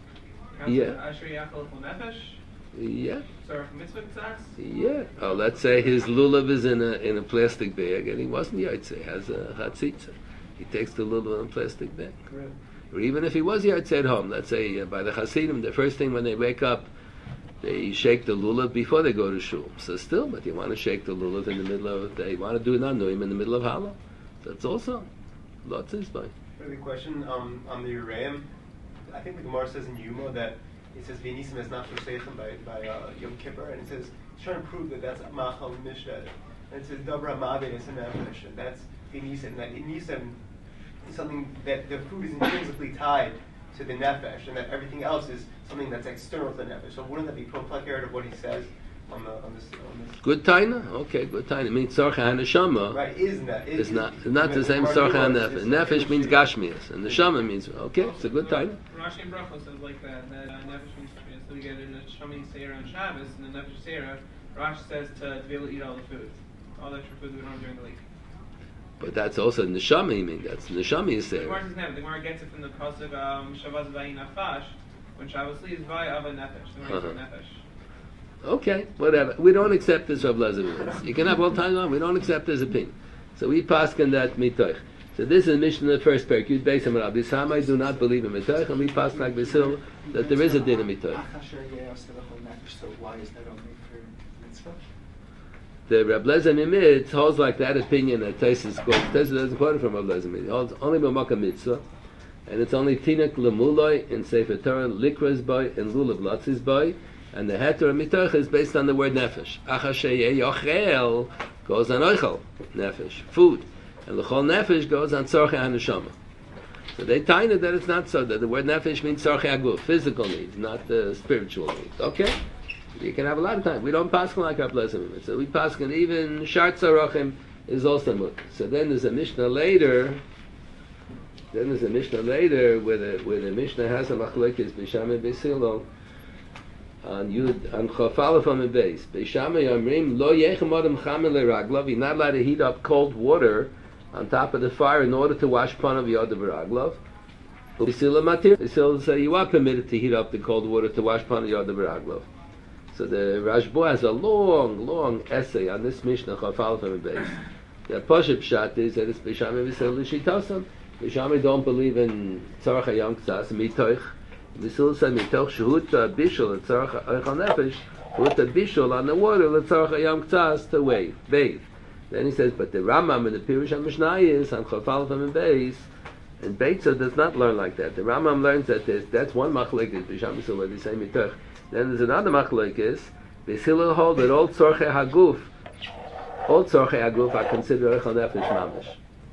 asher yachal nefesh? Yeah. Tzarech mitzvah k'tzas? Yeah. Oh, let's say his lulav is in a plastic bag and he wasn't yotze, has a chatzitza. He takes the lulav in a plastic bag. Right. Or even if he was yotze at home, let's say by the Hasidim, the first thing when they wake up, they shake the lulav before they go to shul. So still, but you want to shake the lulav in the middle of the day. You want to do it nanuim in the middle of Halal. That's also lots is fine. The question on the Yereim, I think the Gemara says in Yuma that it says V'nisim is not Shosechem by Yom Kippur, and it says it's trying to prove that that's Machal Mishad, and it says Dabra Maved is a Nefesh, and that's V'nisim. That V'nisim is something that the food is intrinsically tied to the nefesh, and that everything else is something that's external to the nefesh. So wouldn't that be pro-placard of what he says on this? Good taina? Okay, good taina. It means tzarech haneshama. Right, isn't that? It's not the same tzarech hanefesh. Nefesh means gashmias, and neshama means, okay, it's a good taina. Rashi and Brachos says like that nefesh means, so we get in the Shami Seira on Shabbos, and the nefesh Seira, Rashi says to be able to eat all the food. All the extra food we don't have during the week. But that's also neshama, you mean, that's neshama is there. The Gemara gets it from the pasuk Shavaz Vayi Nafash, when Shabbos leaves Vayi Ava Nefesh. The Gemara says Nefesh. Okay, whatever. We don't accept this Rav Lezer. You can have all time on. We don't accept his opinion. So we paskin that mitoich. So this is the mission of the first parak. Yud Beis Amar Rabbi Samai do not believe in mitoich, and we pass like Basil that there is a din of mitoich. So why is that only for mitzvah? The Reb Lezer Mimit holds like that opinion that Taisus quotes. Taisus doesn't quote it from Reb Lezer Mimit. He holds only b'makam mitzvah, and it's only tinuk lemuloi in Sefer Torah, likras boy, and lulav latzis boy, and the heter of mitoich is based on the word nefesh. Achasheyeh yochel goes on oichel, nefesh, food, and l'chol nefesh goes on tzorchei haneshama. So they tell that it's not so, that the word nefesh means tzorchei aguf, physical needs, not spiritual needs. Okay? You can have a lot of time. We don't paskin like our blessing. So we paskin even shart tzarachim is also mut. So then there's a Mishnah later. Where the Mishnah has a machlekes Beisham and Beisilo on Yud on Chafalef on the base. Beisham Yamrim lo yechem adam chamel leraglav. You're not allowed to heat up cold water on top of the fire in order to wash panav yod v'raglov. Beisilo matir. Beisilo say you are permitted to heat up the cold water to wash panav yod v'raglov. So the Rashbo has a long essay on this Mishnah Chafalef on the base. The Pashup Pshat is that it's Beisham and Beisilo l'shitosam. Beisham don't believe in tzarach hayam k'tzas mitoich. Beisilo said mitoich shehut bishul tzarach oichal nefesh. Shehut bishul on the water l'tzarach hayam k'tzas to bathe. Then he says, but the Rambam in the Pirush HaMishnah is on Chafalef on the base, and Beitza does not learn like that. The Rambam learns that that's one machlekes Beisham Beisilo where they say mitoich. Then there's another machlekes. Beisilo hold that all tzorchei haguf are considered oichal nefesh mamish.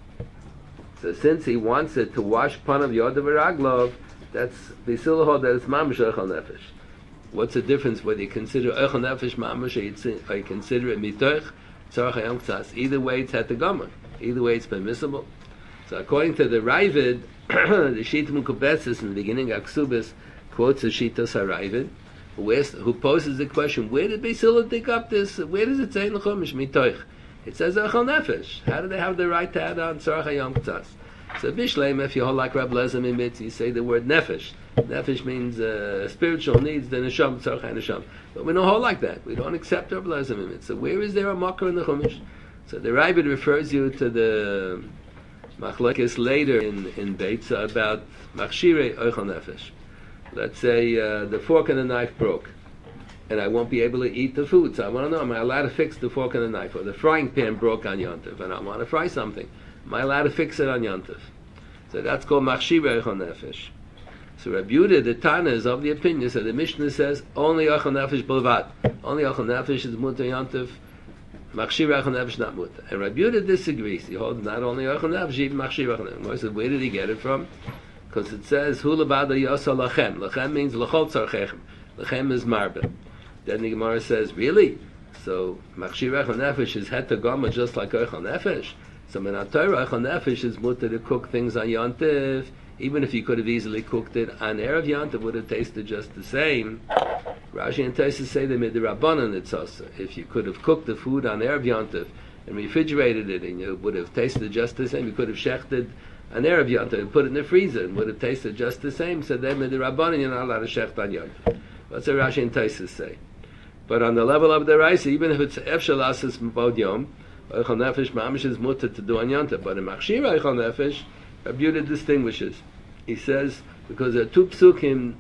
So since he wants it to wash panav yod v'raglov, that's Beisilo hold that it's mamish oichal nefesh. What's the difference whether you consider oichal nefesh mamish or you consider it mitoich tzorchei hayam k'tzas? Either way, it's at the gomer. Either way, it's permissible. So according to the Ravid, the Shita Mukubetzis in the beginning of Ksubis quotes the Shita Saravid, who poses the question, where did Beisilo dig up this? Where does it say in the Chumash mitoich? It says oichal nefesh. How do they have the right to add on tzarach hayam k'tzas? So Bishleim, if you hold like Reb Lezer Mimit, you say the word nefesh. Nefesh means spiritual needs, the nesham, tzarach nesham. But we don't hold like that. We don't accept Reb Lezer Mimit. So where is there a makar in the Chumash? So the Ravid refers you to the machlekes later in Beitza about machshirei oichal nefesh. Let's say the fork and the knife broke, and I won't be able to eat the food. So I want to know, am I allowed to fix the fork and the knife? Or the frying pan broke on Yontif, and I want to fry something. Am I allowed to fix it on Yontif? So that's called machshirei oichal nefesh. So Rabbi Yehuda, the Tana, is of the opinion, so the Mishnah says, only oichal nefesh b'levad. Only oichal nefesh is mutar Yontif, machshirei oichal nefesh not mutar. And Rabbi Yehuda disagrees. He holds not only oichal nefesh, even machshirei oichal nefesh. So where did he get it from? Because it says, hu levada yosa lachem. Lachem means l'chol tzarchechem. Lachem is marbe. Then the Gemara says, really? So machshirei oichal nefesh is het goma just like oichal nefesh. So in Torah, oichal nefesh is mutar to cook things on Yontif. Even if you could have easily cooked it on Erev Yontif, would have tasted just the same. Rashi and Tosfos say they made the Rabbanan it's also. If you could have cooked the food on Erev Yontif and refrigerated it, and it would have tasted just the same. You could have shechted an Erev Yontif and put it in the freezer and would have tasted just the same. So they made the Rabbanan, you're not allowed to shecht on Yontif. That's what Rashi and Tosfos say. But on the level of the Raisa, even if it's Efshel Asas M'vod Yom, oichal nefesh mamish is mutar to do on Yontif. But in machshirei oichal nefesh, Rabbi Yehuda distinguishes. He says, because there are two diukim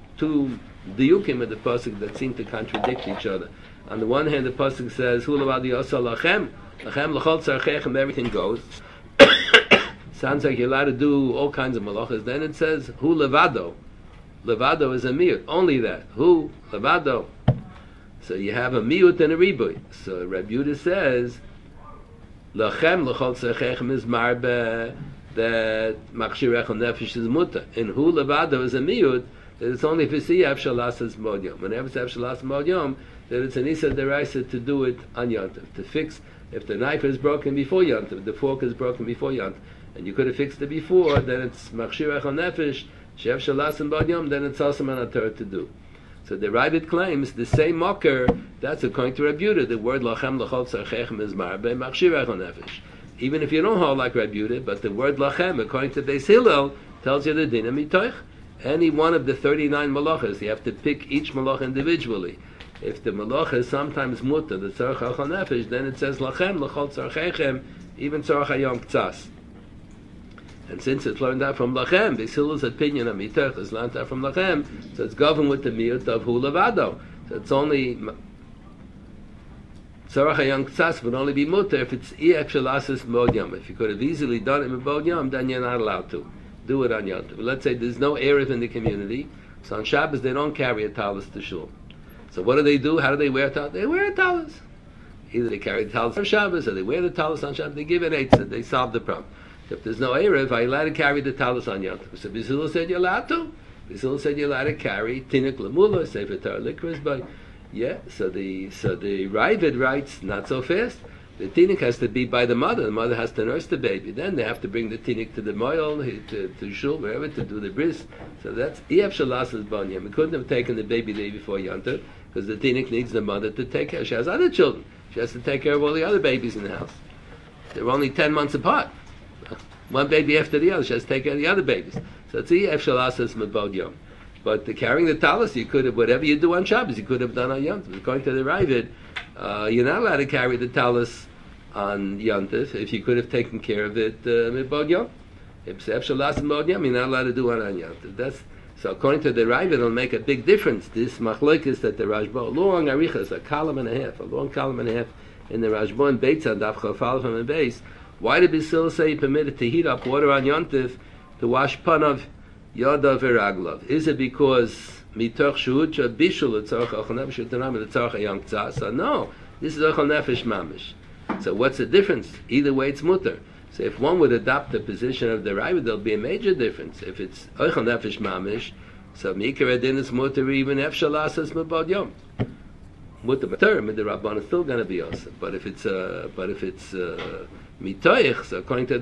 in the pasuk that seem to contradict each other. On the one hand, the pasuk says, "Hu levado yosa lachem, lachem l'chol tzarchechem," everything goes. Sounds like you're allowed to do all kinds of malachas. Then it says, "Hu levado." Levado is a miut, only that. Hu levado. So you have a miut and a ribui. So Rabbi Yehuda says, "Lachem l'chol tzarchechem" is marbe. That machshirei oichal nefesh is mutar. In hu levado is a miut, that it's only if you see Efshel Asas M'vod Yom. Whenever it's Efshel Asas M'vod Yom, that it's an Issa Deraisa to do it on Yontif. To fix, if the knife is broken before Yontif, the fork is broken before Yontif, and you could have fixed it before, then it's machshirei oichal nefesh, she'efshel Asas M'vod Yom, then it's also an atar to do. So the Ravid claims the same mocker, that's according to Rabbi Yehuda, the word lachem l'chol tzarchechem is marbe, machshirei oichal nefesh. Even if you don't hold like Rabbi Yehuda, but the word lachem, according to Beis Hillel, tells you the din of mitoich. Any one of the 39 malachas, you have to pick each malach individually. If the malach is sometimes mutar, the tzarach oichal nefesh, then it says lachem, l'chol tzarchechem, even tzarach hayom k'tzas. And since it's learned out from Lachem, Beis Hillel's opinion of Mitoich is learned out from Lachem, so it's governed with the miut of Hu Levado. So it's only Tzarach HaYom Ktsas would only be mutter if it's Iyek Shalasis Mod Yom. If you could have easily done it in Bod Yom, then you're not allowed to do it on Yom Tov. Let's say there's no Erev in the community, so on Shabbos they don't carry a talis to shul. So what do? How do they wear a talis? They wear a talis. Either they carry the talis on Shabbos, or they wear the talis on Shabbos. They give it eitzah. They solve the problem. If there's no Erev, are you allowed to carry the talis on Yom Tov? So Beis Hillel said you're allowed to. Beis Hillel said you're allowed to carry Tinuk Lemula, Sefer Torah Likras, but yeah. So the Ravid writes not so fast. The Tinuk has to be by the mother. The mother has to nurse the baby. Then they have to bring the Tinuk to the moil, to shul, wherever, to do the bris. So that's Iyef Shalas's Banyam. We couldn't have taken the baby the day before Yom Tov because the Tinuk needs the mother to take care. She has other children. She has to take care of all the other babies in the house. They're only 10 months apart. One baby after the other. She has to take care of the other babies. So it's Iyef Shalas's Mebod Yom. But carrying the talis, you could have, whatever you do on Shabbos, you could have done on Yom Tov. According to the Ravid, you're not allowed to carry the talis on Yom Tov if you could have taken care of it Mebod Yom. If Iyef Shalas's Mebod Yom, you're not allowed to do it on Yom Tov. So according to the Ravid, it'll make a big difference. This machlokes that the Rashba, long arichas, a long column and a half in the Rashba and Beitz on Daf Chafal from the base. Why did Beis Hillel say permitted to heat up water on Yom Tov to wash panav, yadav, v'raglav? Is it because mitoch shuhudcha bishul l'tzarach ochel nefesh u'tanam l'tzarach hayom ktsas? No, this is ochel nefesh mamish. So what's the difference? Either way, it's mutter. So if one would adopt the position of the Ravid, there'll be a major difference. If it's ochel nefesh mamish, so mikra adin is mutter even if shalasas mebod yom. Mutter the Rabban is still going to be awesome. But if it's mitoich, so according to the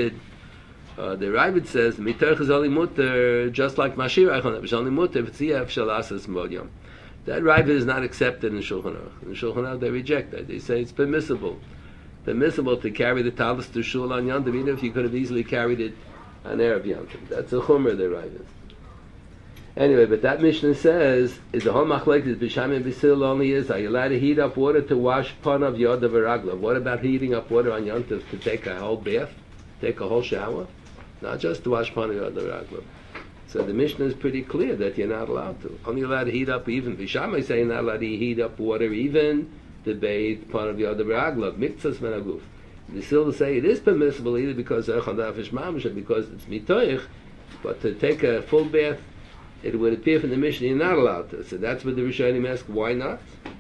Ravid says mitoich is only mutter, just like mashir ochel nefesh, only mutter if it's iyef shalasas mebod yom. That Ravid is not accepted in Shulchan Aruch. In Shulchan Aruch they reject that. They say it's permissible to carry the talis to shul on Yom Tov, even if you could have easily carried it on Erev Yom Tov. That's a chumrah the Ravid. Anyway, but that Mishnah says, is the whole machlekes b'sham and Beis Hillel only is, are you allowed to heat up water to wash panav yodav v'raglav? What about heating up water on Yom Tov to take a whole bath, take a whole shower? Not just to wash panav yodav v'raglav. So the Mishnah is pretty clear that you're not allowed to. Only allowed to heat up even, b'sham say you're not allowed to heat up water even to bathe panav yodav v'raglav, miktzas menaguf. Beis Hillel say it is permissible either because ochel nefesh mamish or because it's mitoich, but to take a full bath, it would appear from the Mishnah you're not allowed to. So that's what the Rishonim ask, why not?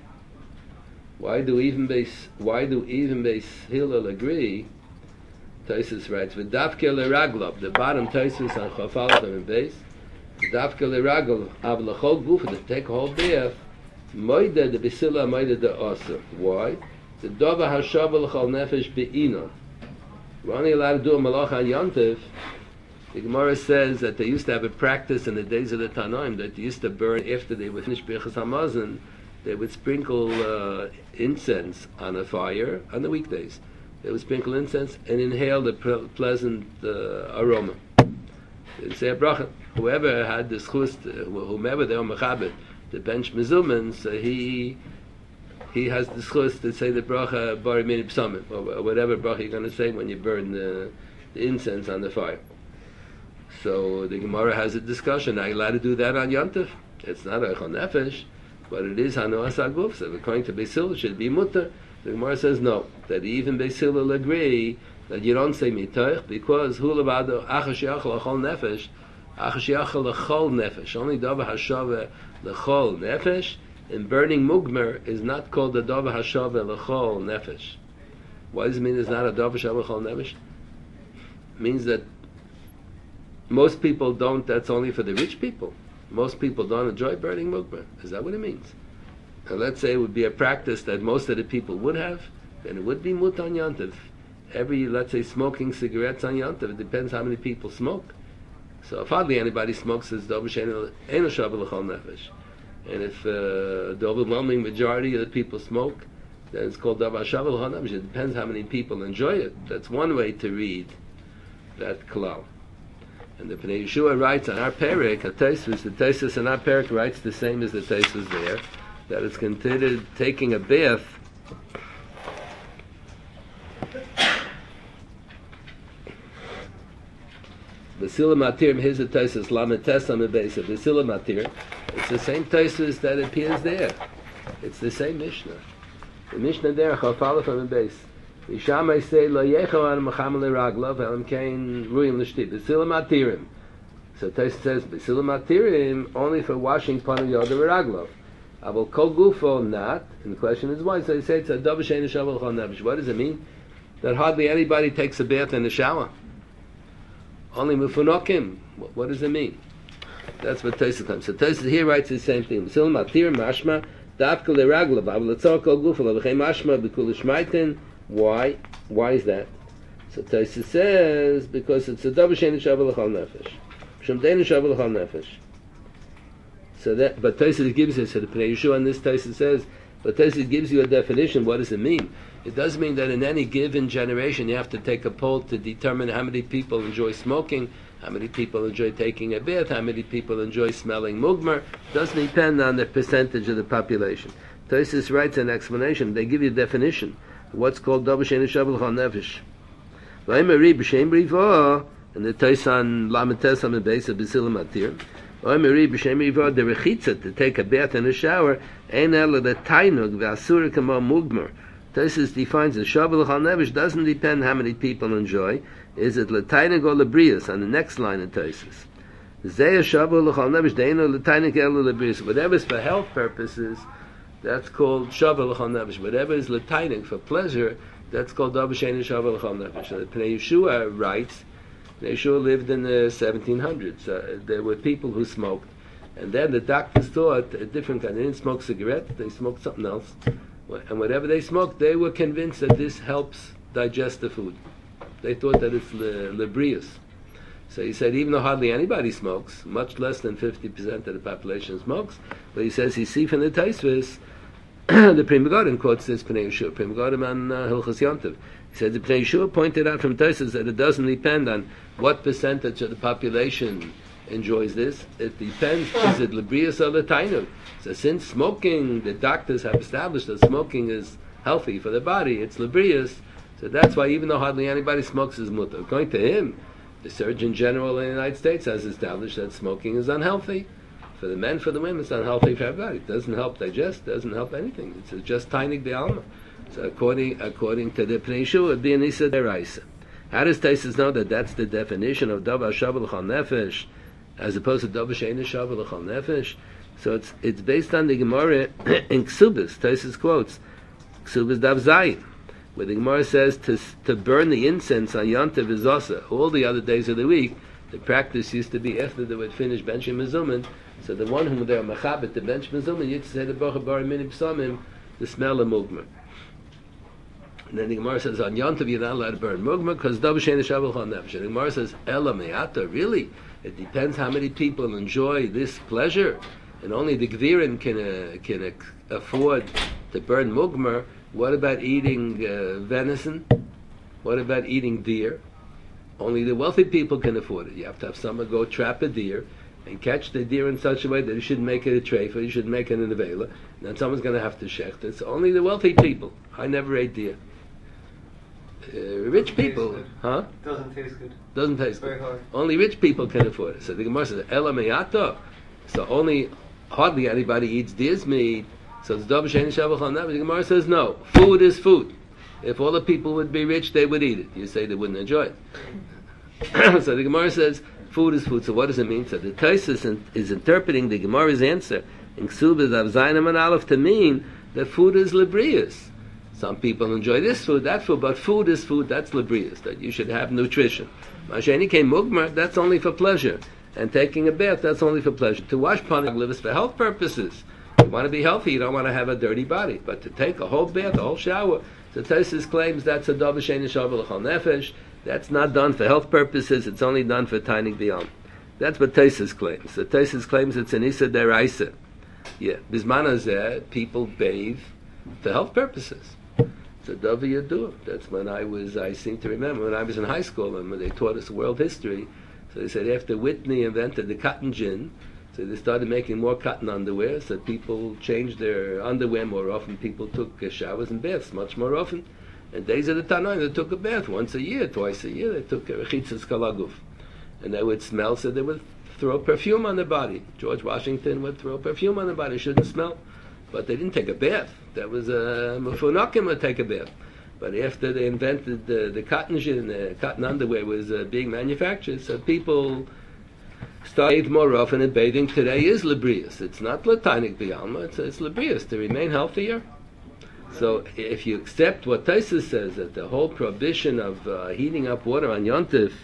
Why do even Beis Hillel agree? Tosfos writes, v'dafke leraglav, the bottom Tosfos on Chafal and Beis, v'dafke leraglav, av l'chol gufa, to take a whole bath, moida the Beis Hillel, moida the Asa. Why? The dova hashava l'chol nefesh be'inon. We're only allowed to do a malach on Yom Tov. The Gemara says that they used to have a practice in the days of the Tanoim that they used to burn after they would finish Birchas Hamazon. They would sprinkle incense on a fire on the weekdays. They would sprinkle incense and inhale the pleasant aroma. They'd say a bracha. Whoever had the schus, whomever they were mechabed, the bench mezumah, so he has the schus to say the bracha bari mini psamim, or whatever bracha you're going to say when you burn the incense on the fire. So the Gemara has a discussion. Are you allowed to do that on Yom Tov? It's not ochel nefesh, but it is hanoas aguf. So according to Beis Hillel, it should be mutter. The Gemara says no. That even Beis Hillel agree that you don't say mitoich because hu levado achash yachal l'chol nefesh, achash yachal l'chol nefesh. Only davar hashava l'chol nefesh. And burning mugmer is not called the davar hashava l'chol nefesh. Why does it mean it's not a davar hashava l'chol nefesh? It means that most people don't, that's only for the rich people. Most people don't enjoy burning mugmer. Is that what it means? And let's say it would be a practice that most of the people would have, then it would be mut on Yom Tov. Let's say smoking cigarettes on Yom Tov, it depends how many people smoke. So if hardly anybody smokes, it's davar she'eino shava l'chol nefesh. And if the overwhelming majority of the people smoke, then it's called davar shava l'chol nefesh. It depends how many people enjoy it. That's one way to read that klal. And the Pnei Yeshua writes on our perek, the Tosfos in our perek writes the same as the Tosfos there, that it's considered taking a bath B'sila Matirim, here's the Taisus, Lamed Tes Amid Beis, B'sila Matir. It's the same Taisus that appears there. It's the same Mishnah. The Mishnah there, Chaf Aleph Amid Beis. Yisham I say, Lo Yecho An Mecham L'Raglav, Elam Kein Ruyim L'Shti, B'sila Matirim. So Taisus says, B'sila Matirim, only for washing Panu Yoda V'Raglav. Abel Kol Gufo not, and the question is why? So they say it's a Davar She'ein Shavel L'Chol Nefesh. What does it mean? That hardly anybody takes a bath in the shower. Only Mufunokim. What does it mean? That's what Taisus comes. So Taisus here writes the same thing. B'sila Matirim Mashma, Dafka L'Raglav, Abel Tzor Kol Gufo, L'V'chei Mashma, B'Kul Shmaitin. Why? Why is that? So Taisus says, because it's a Davar She'ein Shavel L'Chol Nefesh. Shum Dein Shavel L'Chol Nefesh. So that, but Taisus gives us, so the Pnei Yeshua on this Taisus says, but Taisus gives you a definition. What does it mean? It does mean that in any given generation you have to take a poll to determine how many people enjoy smoking, how many people enjoy taking a bath, how many people enjoy smelling mugmer. It doesn't depend on the percentage of the population. Taisus writes an explanation. They give you a definition. What's called Davar She'ein Shavel L'Chol Nefesh. V'ayimari b'shem riva, and the Taisan Lamed Tes Amid Beis B'sila Matir. V'ayimari b'shem riva, the rechitza, to take a bath in a shower, ein ela the tainug v'asur kamo mugmer. Taisus defines the Shavel L'Chol Nefesh doesn't depend how many people enjoy. Is it l'tainug or l'brius? On the next line of Taisus. Zeh Shavel L'Chol Nefesh deino l'tainug ela l'brius. Whatever's for health purposes, that's called Shavel L'Chol Nefesh. Whatever is l'tainug for pleasure, that's called Davar She'ein Shavel L'Chol Nefesh. So the Pnei Yeshua writes, Pnei Yeshua lived in the 1700s. There were people who smoked, and then the doctors thought a different kind. They didn't smoke cigarettes; they smoked something else. And whatever they smoked, they were convinced that this helps digest the food. They thought that it's lebrius. So he said, even though hardly anybody smokes, much less than 50% of the population smokes, but he says he see from the Taisvis, the Pri Megadim quotes this Pnei Yeshua, Pri Megadim on Hilchos Yontiv. He said the Pnei Yeshua pointed out from Taisvis that it doesn't depend on what percentage of the population enjoys this. It depends, is it lebrius or l'tainug? So since smoking, the doctors have established that smoking is healthy for the body, it's lebrius, so that's why even though hardly anybody smokes is mutter. According to him, the Surgeon General in the United States has established that smoking is unhealthy. For the men, for the women, it's unhealthy for everybody. It doesn't help digest, doesn't help anything. It's just tainig de alma. So according to the Pnei Yeshua, it would be an Issa Deraisa. How does Taisus know that that's the definition of Davar Shavel L'Chol Nefesh, as opposed to Davar She'ein Shavel L'Chol Nefesh? So it's based on the Gemara in Ksubis. Taisus quotes Ksubis Dav Zayin, where the Gemara says to burn the incense on Yontiv is Osa. All the other days of the week, the practice used to be after they would finish benching Mezumin. So the one whom they are machabit to bench Mezumin, you'd say the Baruch Bar Minim Psamim, the smell of mugmer. And then the Gemara says on Yontiv you're not allowed to burn mugmer because Davar She'ein Shavel L'Chol Nefesh. And the Gemara says Ela Me'ata, really? It depends how many people enjoy this pleasure, and only the Gvirin can afford to burn mugmer. What about eating venison? What about eating deer? Only the wealthy people can afford it. You have to have someone go trap a deer and catch the deer in such a way that you shouldn't make it a treifa, you shouldn't make it an avela, and then someone's going to have to shecht it. So only the wealthy people. I never ate deer. Rich people, huh? Doesn't taste good. Doesn't taste Very good. hard. Only rich people can afford it. So the Gemara says, Ela me'ata. So hardly anybody eats deer's meat. So it's Davar She'ein Shavel L'Chol Nefesh. The Gemara says, no. Food is food. If all the people would be rich, they would eat it. You say they wouldn't enjoy it. So the Gemara says, food is food. So what does it mean? So the Taisus is interpreting the Gemara's answer in Ksubas Av Zayin and Aleph to mean that food is lebrius. Some people enjoy this food, that food, but food is food, that's lebrius, that you should have nutrition. Masheni came mugmer, that's only for pleasure. And taking a bath, that's only for pleasure. To wash panag is for health purposes. You want to be healthy, you don't want to have a dirty body. But to take a whole bath, a whole shower, so Taisus claims that's a Davar She'ein Shavel L'Chol Nefesh. That's not done for health purposes, it's only done for tainig beyond. That's what Taisus claims. So Taisus claims it's an Issa Deraisa. Yeah, Bisman Hazeh, people bathe for health purposes. So Davar Yadur. That's when I seem to remember, when I was in high school and when they taught us world history. So they said after Whitney invented the cotton gin, so they started making more cotton underwear, so people changed their underwear more often. People took showers and baths much more often. And days of the Tanaim, they took a bath once a year, twice a year. They took a rechitzas kalaguf. and they would smell, so they would throw perfume on their body. George Washington would throw perfume on their body, shouldn't smell. But they didn't take a bath. That was Mufunakim would take a bath. But after they invented the cotton gin, the cotton underwear was being manufactured, so people started more often, and bathing today is labrius. It's not latinic bialma, it's labrius, to remain healthier. So if you accept what Taisus says, that the whole prohibition of heating up water on Yontif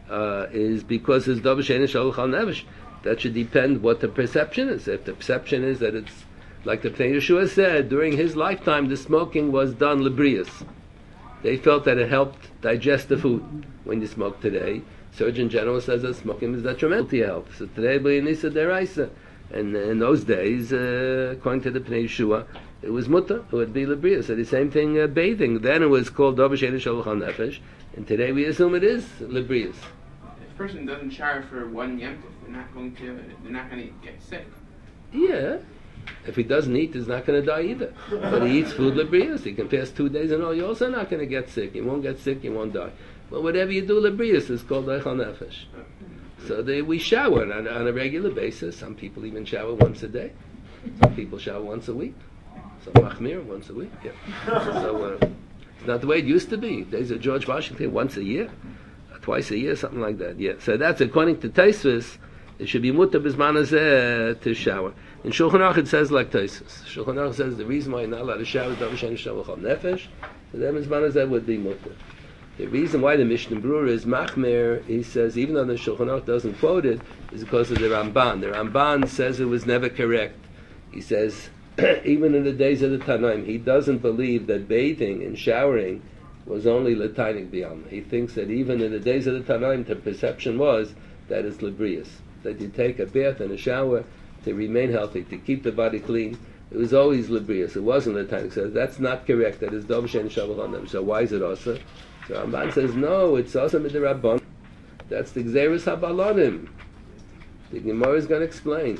is because it's Davar She'ein Shaluch al Nefesh, that should depend what the perception is. If the perception is that it's, like the Pnei Yeshua said, during his lifetime the smoking was done labrius. They felt that it helped digest the food. When you smoke today, Surgeon General says that smoking is detrimental to your health. So today, b'yinisa deraisa, and in those days, according to the Pnei Yeshua, it was mutter. It would be labrius. So the same thing, bathing. Then it was called Davar She'ein Shaluch al Nefesh, and today we assume it is labrius. If a person doesn't shower for one Yom Tov, they're not going to get sick. Yeah. If he doesn't eat, he's not going to die either. But he eats food labrius. He can pass 2 days and all. You're also not going to get sick. You won't get sick. You won't die. But whatever you do labrius is called Eichel Nefesh. So we shower on a regular basis. Some people even shower once a day. Some people shower once a week. Some machmir once a week. Yeah. So it's not the way it used to be. Days of George Washington, once a year, twice a year, something like that. Yeah. So that's according to Taisvis. It should be mutter bisman hazeh to shower. In Shulchan Aruch it says like Taisus. Shulchan Aruch says the reason why you're not allowed to shower is Davar She'ein Shaluch al Nefesh. So then bisman hazeh would be mutter. The reason why the Mishnah Berurah is machmer, he says, even though the Shulchan Aruch doesn't quote it, is because of the Ramban. The Ramban says it was never correct. He says, even in the days of the Tanaim, he doesn't believe that bathing and showering was only latinic biyam. He thinks that even in the days of the Tanaim, the perception was that it's labrius. That you take a bath and a shower to remain healthy, to keep the body clean. It was always labrius. It wasn't latinic. So that's not correct. That is Davar She'ein Shaluch al Nefesh. So why is it also? So Ramban says, no, it's also midrabban. That's the Gzeirus HaBalonim. The Gemara is going to explain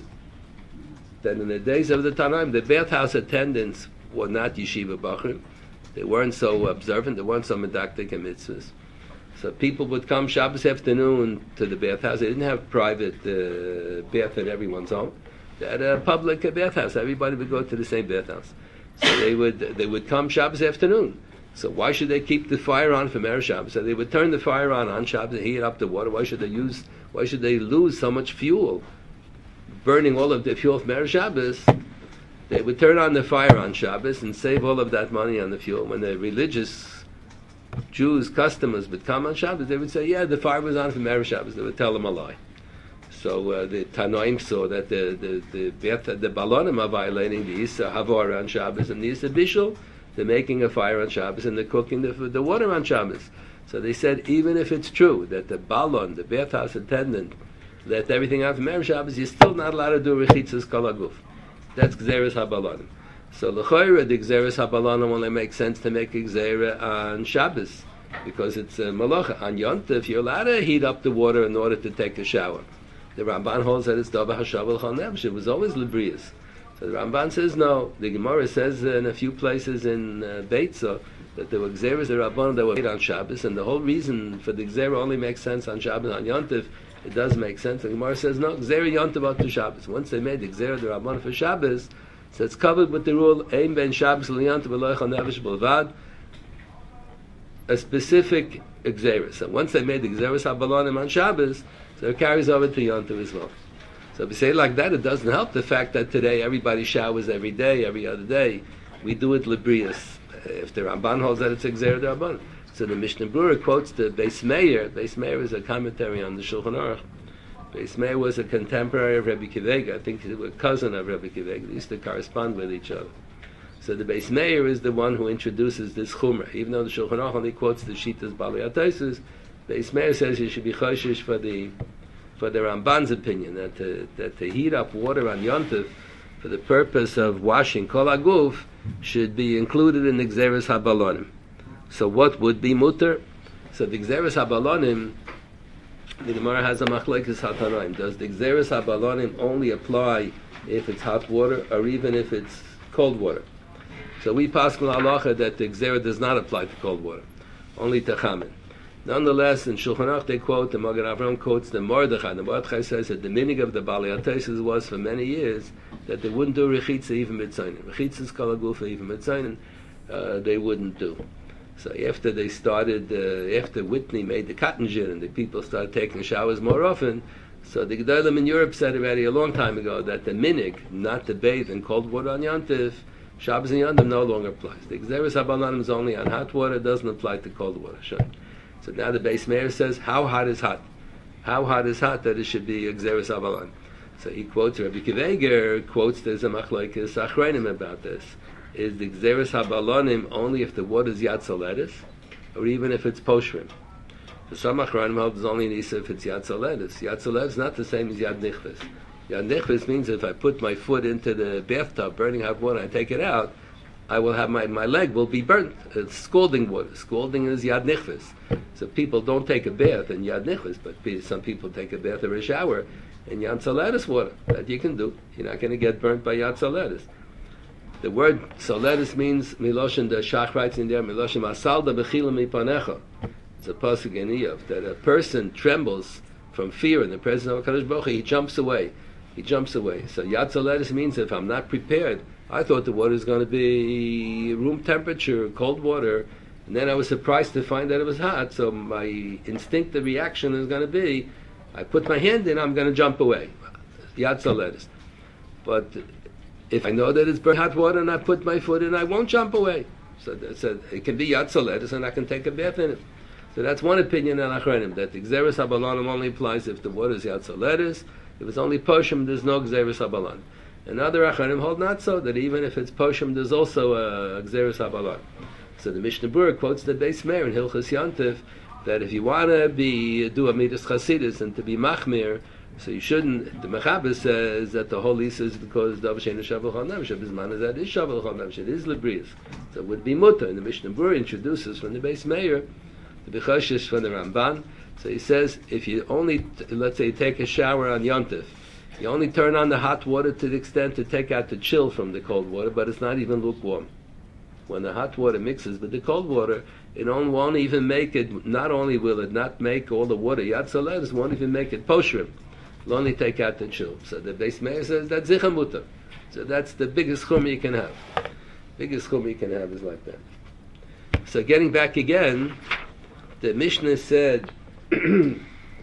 that in the days of the Tanaim, the bathhouse attendants were not yeshiva bachrim. They weren't so observant. They weren't so medactic and mitzvahs. So people would come Shabbos afternoon to the bathhouse. They didn't have private bath at everyone's home. They had a public bathhouse. Everybody would go to the same bathhouse. So they would come Shabbos afternoon. So why should they keep the fire on for Erev Shabbos? So they would turn the fire on Shabbos and heat up the water. Why should they lose so much fuel, burning all of the fuel from Erev Shabbos? They would turn on the fire on Shabbos and save all of that money on the fuel. When the religious Jews, customers would come on Shabbos, they would say, yeah, the fire was on from Erev Shabbos. They would tell them a lie. So the Tanoim saw that the Balonim are violating the Issa Havor on Shabbos and the Issa Bishul. They're making a fire on Shabbos and they're cooking the water on Shabbos. So they said, even if it's true that the balon, the bathhouse attendant, let everything out from Erev Shabbos, you're still not allowed to do rechitzas kol haguf. That's Gzeirus HaBalonim. So l'choira, the Gzeirus HaBalonim only makes sense to make a Gzeira on Shabbos, because it's a malacha. On Yontif, you're allowed to heat up the water in order to take a shower. The Ramban holds that it's Davar HaShavuot Chol Nefesh. It was always labrius. So the Ramban says no. The Gemara says in a few places in Beitza that there were Gzeras, the Rabbanon that were made on Shabbos, and the whole reason for the Gzera only makes sense on Shabbos. On Yontif, it does make sense. The Gemara says no, Gzera Yontif out to Shabbos. Once they made the Gzera, the Rabbanon for Shabbos, so it's covered with the rule Ein ben Shabbos l'Yontif v'lo Chol Nefesh b'levad, a specific Gzera. So once they made the Gzeras HaBalonim on Shabbos, so it carries over to Yontif as well. So if you say it like that, it doesn't help the fact that today everybody showers every day, every other day. We do it labrius. If the Ramban holds that it's a Gzeira the Ramban. So the Mishnah Berurah quotes the Beis Meir. Beis Meir is a commentary on the Shulchan Aruch. Beis Meir was a contemporary of Rabbi Kivega. I think he was a cousin of Rabbi Kivega. They used to correspond with each other. So the Beis Meir is the one who introduces this Chumrah. Even though the Shulchan Aruch only quotes the Shitas Balei HaTosfos, Beis Meir says you should be choshish for the Ramban's opinion, that to heat up water on Yontif for the purpose of washing Kol HaGuf should be included in the Gzeras HaBalonim. So what would be mutter? So the Gzeras HaBalonim, the Gemara has a machlekes hatanoim. Does the Gzeras HaBalonim only apply if it's hot water or even if it's cold water? So we pass on halacha that the Gzera does not apply to cold water, only to chamen. Nonetheless, in Shulchan Aruch they quote, the Magen Avraham quotes the Mordechai. The Mordechai says that the meaning of the Balei HaTosfos was for many years that they wouldn't do Rechitza even Mitzayin. Rechitzas Kol HaGufa even Mitzayin, they wouldn't do. So after they started, after Whitney made the cotton gin and the people started taking showers more often, so the Gedolim in Europe said already a long time ago that the minig, not to bathe in cold water on Yontif, Shabbos and Yontif no longer applies. The Gzeres HaBalanim is only on hot water, doesn't apply to cold water. Sure. So now the Beis Meir says, how hot is hot? How hot is hot that it should be Gzeres HaBalanim? So he quotes, Rabbi Kiveger quotes, there's a machlokes achronim about this. Is the Gzeres HaBalanim only if the water is Yatzaledis, or even if it's Poshrim? So some achronim hold is only an Isa if it's Yatzaledis. Yatzaledis is not the same as Yad Nichves. Yad Nichves means if I put my foot into the bathtub, burning hot water, and I take it out, I will have my leg will be burnt. It's scalding water. Scalding is Yad Nichves. So people don't take a bath in Yad Nichves, but some people take a bath or a shower in Yad Soledis water. That you can do. You're not going to get burnt by Yad Soledis. The word Soledis means Miloshin, the Shach writes in there, Miloshin Masalda Bechila Mipanecha. It's a pasuk in Iyov, that a person trembles from fear in the presence of HaKadosh Baruch Hu, he jumps away. He jumps away. So Yad Soledis means if I'm not prepared, I thought the water was going to be room temperature, cold water, and then I was surprised to find that it was hot, so my instinctive reaction is going to be, I put my hand in, I'm going to jump away. Yad Soledis. But if I know that it's burnt hot water and I put my foot in, I won't jump away. So it can be Yad Soledis and I can take a bath in it. So that's one opinion in Achronim, that the Gzeres HaBalanim only applies if the water is Yad Soledis. If it's only Poshim, there's no Gzeres HaBalanim. Another Achronim hold not so, that even if it's Poshim, there's also a Gzeres HaBalanim. So the Mishnah Berurah quotes the Beis Meir in Hilchos Yontif, that if you want to do a Midas Chasidus and to be Machmir, so you shouldn't, the Mechaber says that the whole Isa is because Dav Sheinu Shavuch HaNefesh, Bisman is that is Shavuch HaNefesh, it is Lebrius. So it would be Mutter, and the Mishnah Berurah introduces from the Beis Meir, the Bechoshish from the Ramban. So he says, if you only, let's say you take a shower on Yontif, you only turn on the hot water to the extent to take out the chill from the cold water, but it's not even lukewarm. When the hot water mixes with the cold water, it won't even make it, not only will it not make all the water Yad Soledis, won't even make it Poshrim. It'll only take out the chill. So the Beis Meir says that's Zicha Mutter. So that's the biggest chum you can have. Biggest chum you can have is like that. So getting back again, the Mishnah said, Lo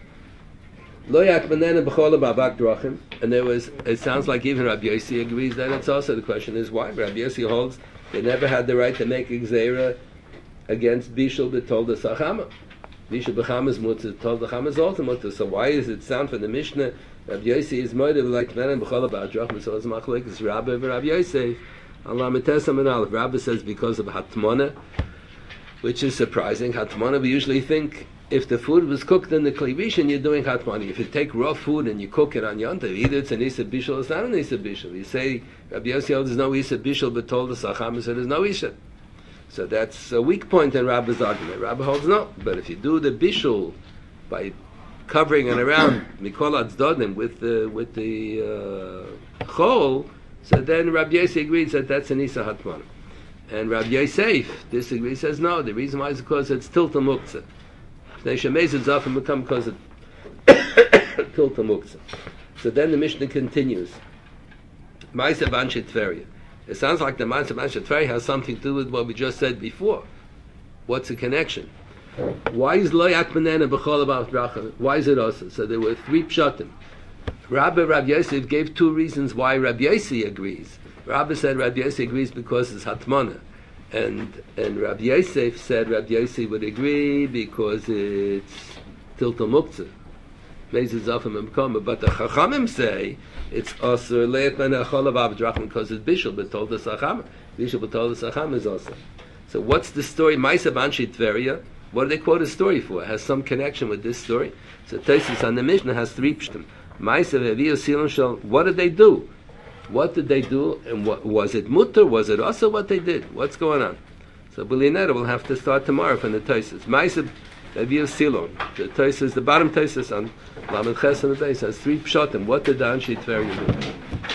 yakmanena b'chol b'avak drachim, and there was, it sounds like even Rabbi Yossi agrees that it's also, the question is why? Rabbi Yossi holds they never had the right to make a gzeira against Bishul b'tol the Sachama. Bishul b'chamas mutter, tol the chamas also mutter. So why is it sound from the Mishnah, Rabbi Yossi is moidev like manena b'chol b'avak drachim, so it's machlek, it's Rabbi and Rabbi Yosef, Allah metesam and Aleph. Rabbi says because of Hatmona, which is surprising. Hatmana, we usually think if the food was cooked in the Klivishin, you're doing Hatmana. If you take raw food and you cook it on Yontav, either it's an Isa Bishul or it's not an Isa Bishul. You say, Rabbi Yossi, there's no Isa Bishul, but told the Sacham, so there's no Isa. So that's a weak point in Rabbi's argument. Rabbi holds no. But if you do the Bishul by covering it around Mikol Atzdodim with the Chol, so then Rabbi Yossi agrees that that's an Isa Hatmana. And Rabbi Yosef disagrees, says no, the reason why is because it's Tilta Muktzah. It's often become because of Tilta Muktzah. So then the Mishnah continues. Ma'aseh Banshei Tveria. It sounds like the Ma'aseh Banshei Tveria has something to do with what we just said before. What's the connection? Why is Lo Yakmanena B'chol B'avak Drachim? Why is it also? So there were three pshatim. Rabbi Yosef gave two reasons why Rabbi Yossi agrees. Rabbi said Rabbi Yossi agrees because it's Hatmana. And Rabbi Yosef said Rabbi Yossi would agree because it's Tilta Muktzah. But the Chachamim say it's also Le'et Ben Echol B'avak Drachim because it's Bishul, but told the Sacham. Bishul, but told the Sacham is also. So what's the story? Ma'aseh Banshei Tveria. What do they quote a story for? It has some connection with this story. So Tosfos on the Mishnah has three pshtim. Ma'aseh V'Aviyu Silon Shel. What did they do? What did they do? And what was it mutter? Was it also what they did? What's going on? So Bulinetta will have to start tomorrow from the Tosfos. Ma'aseh V'Aviyu Silon. The Tosfos, the bottom Tosfos on Lamed Ches on the base has three pshatim. What did the Banshei Tveria do?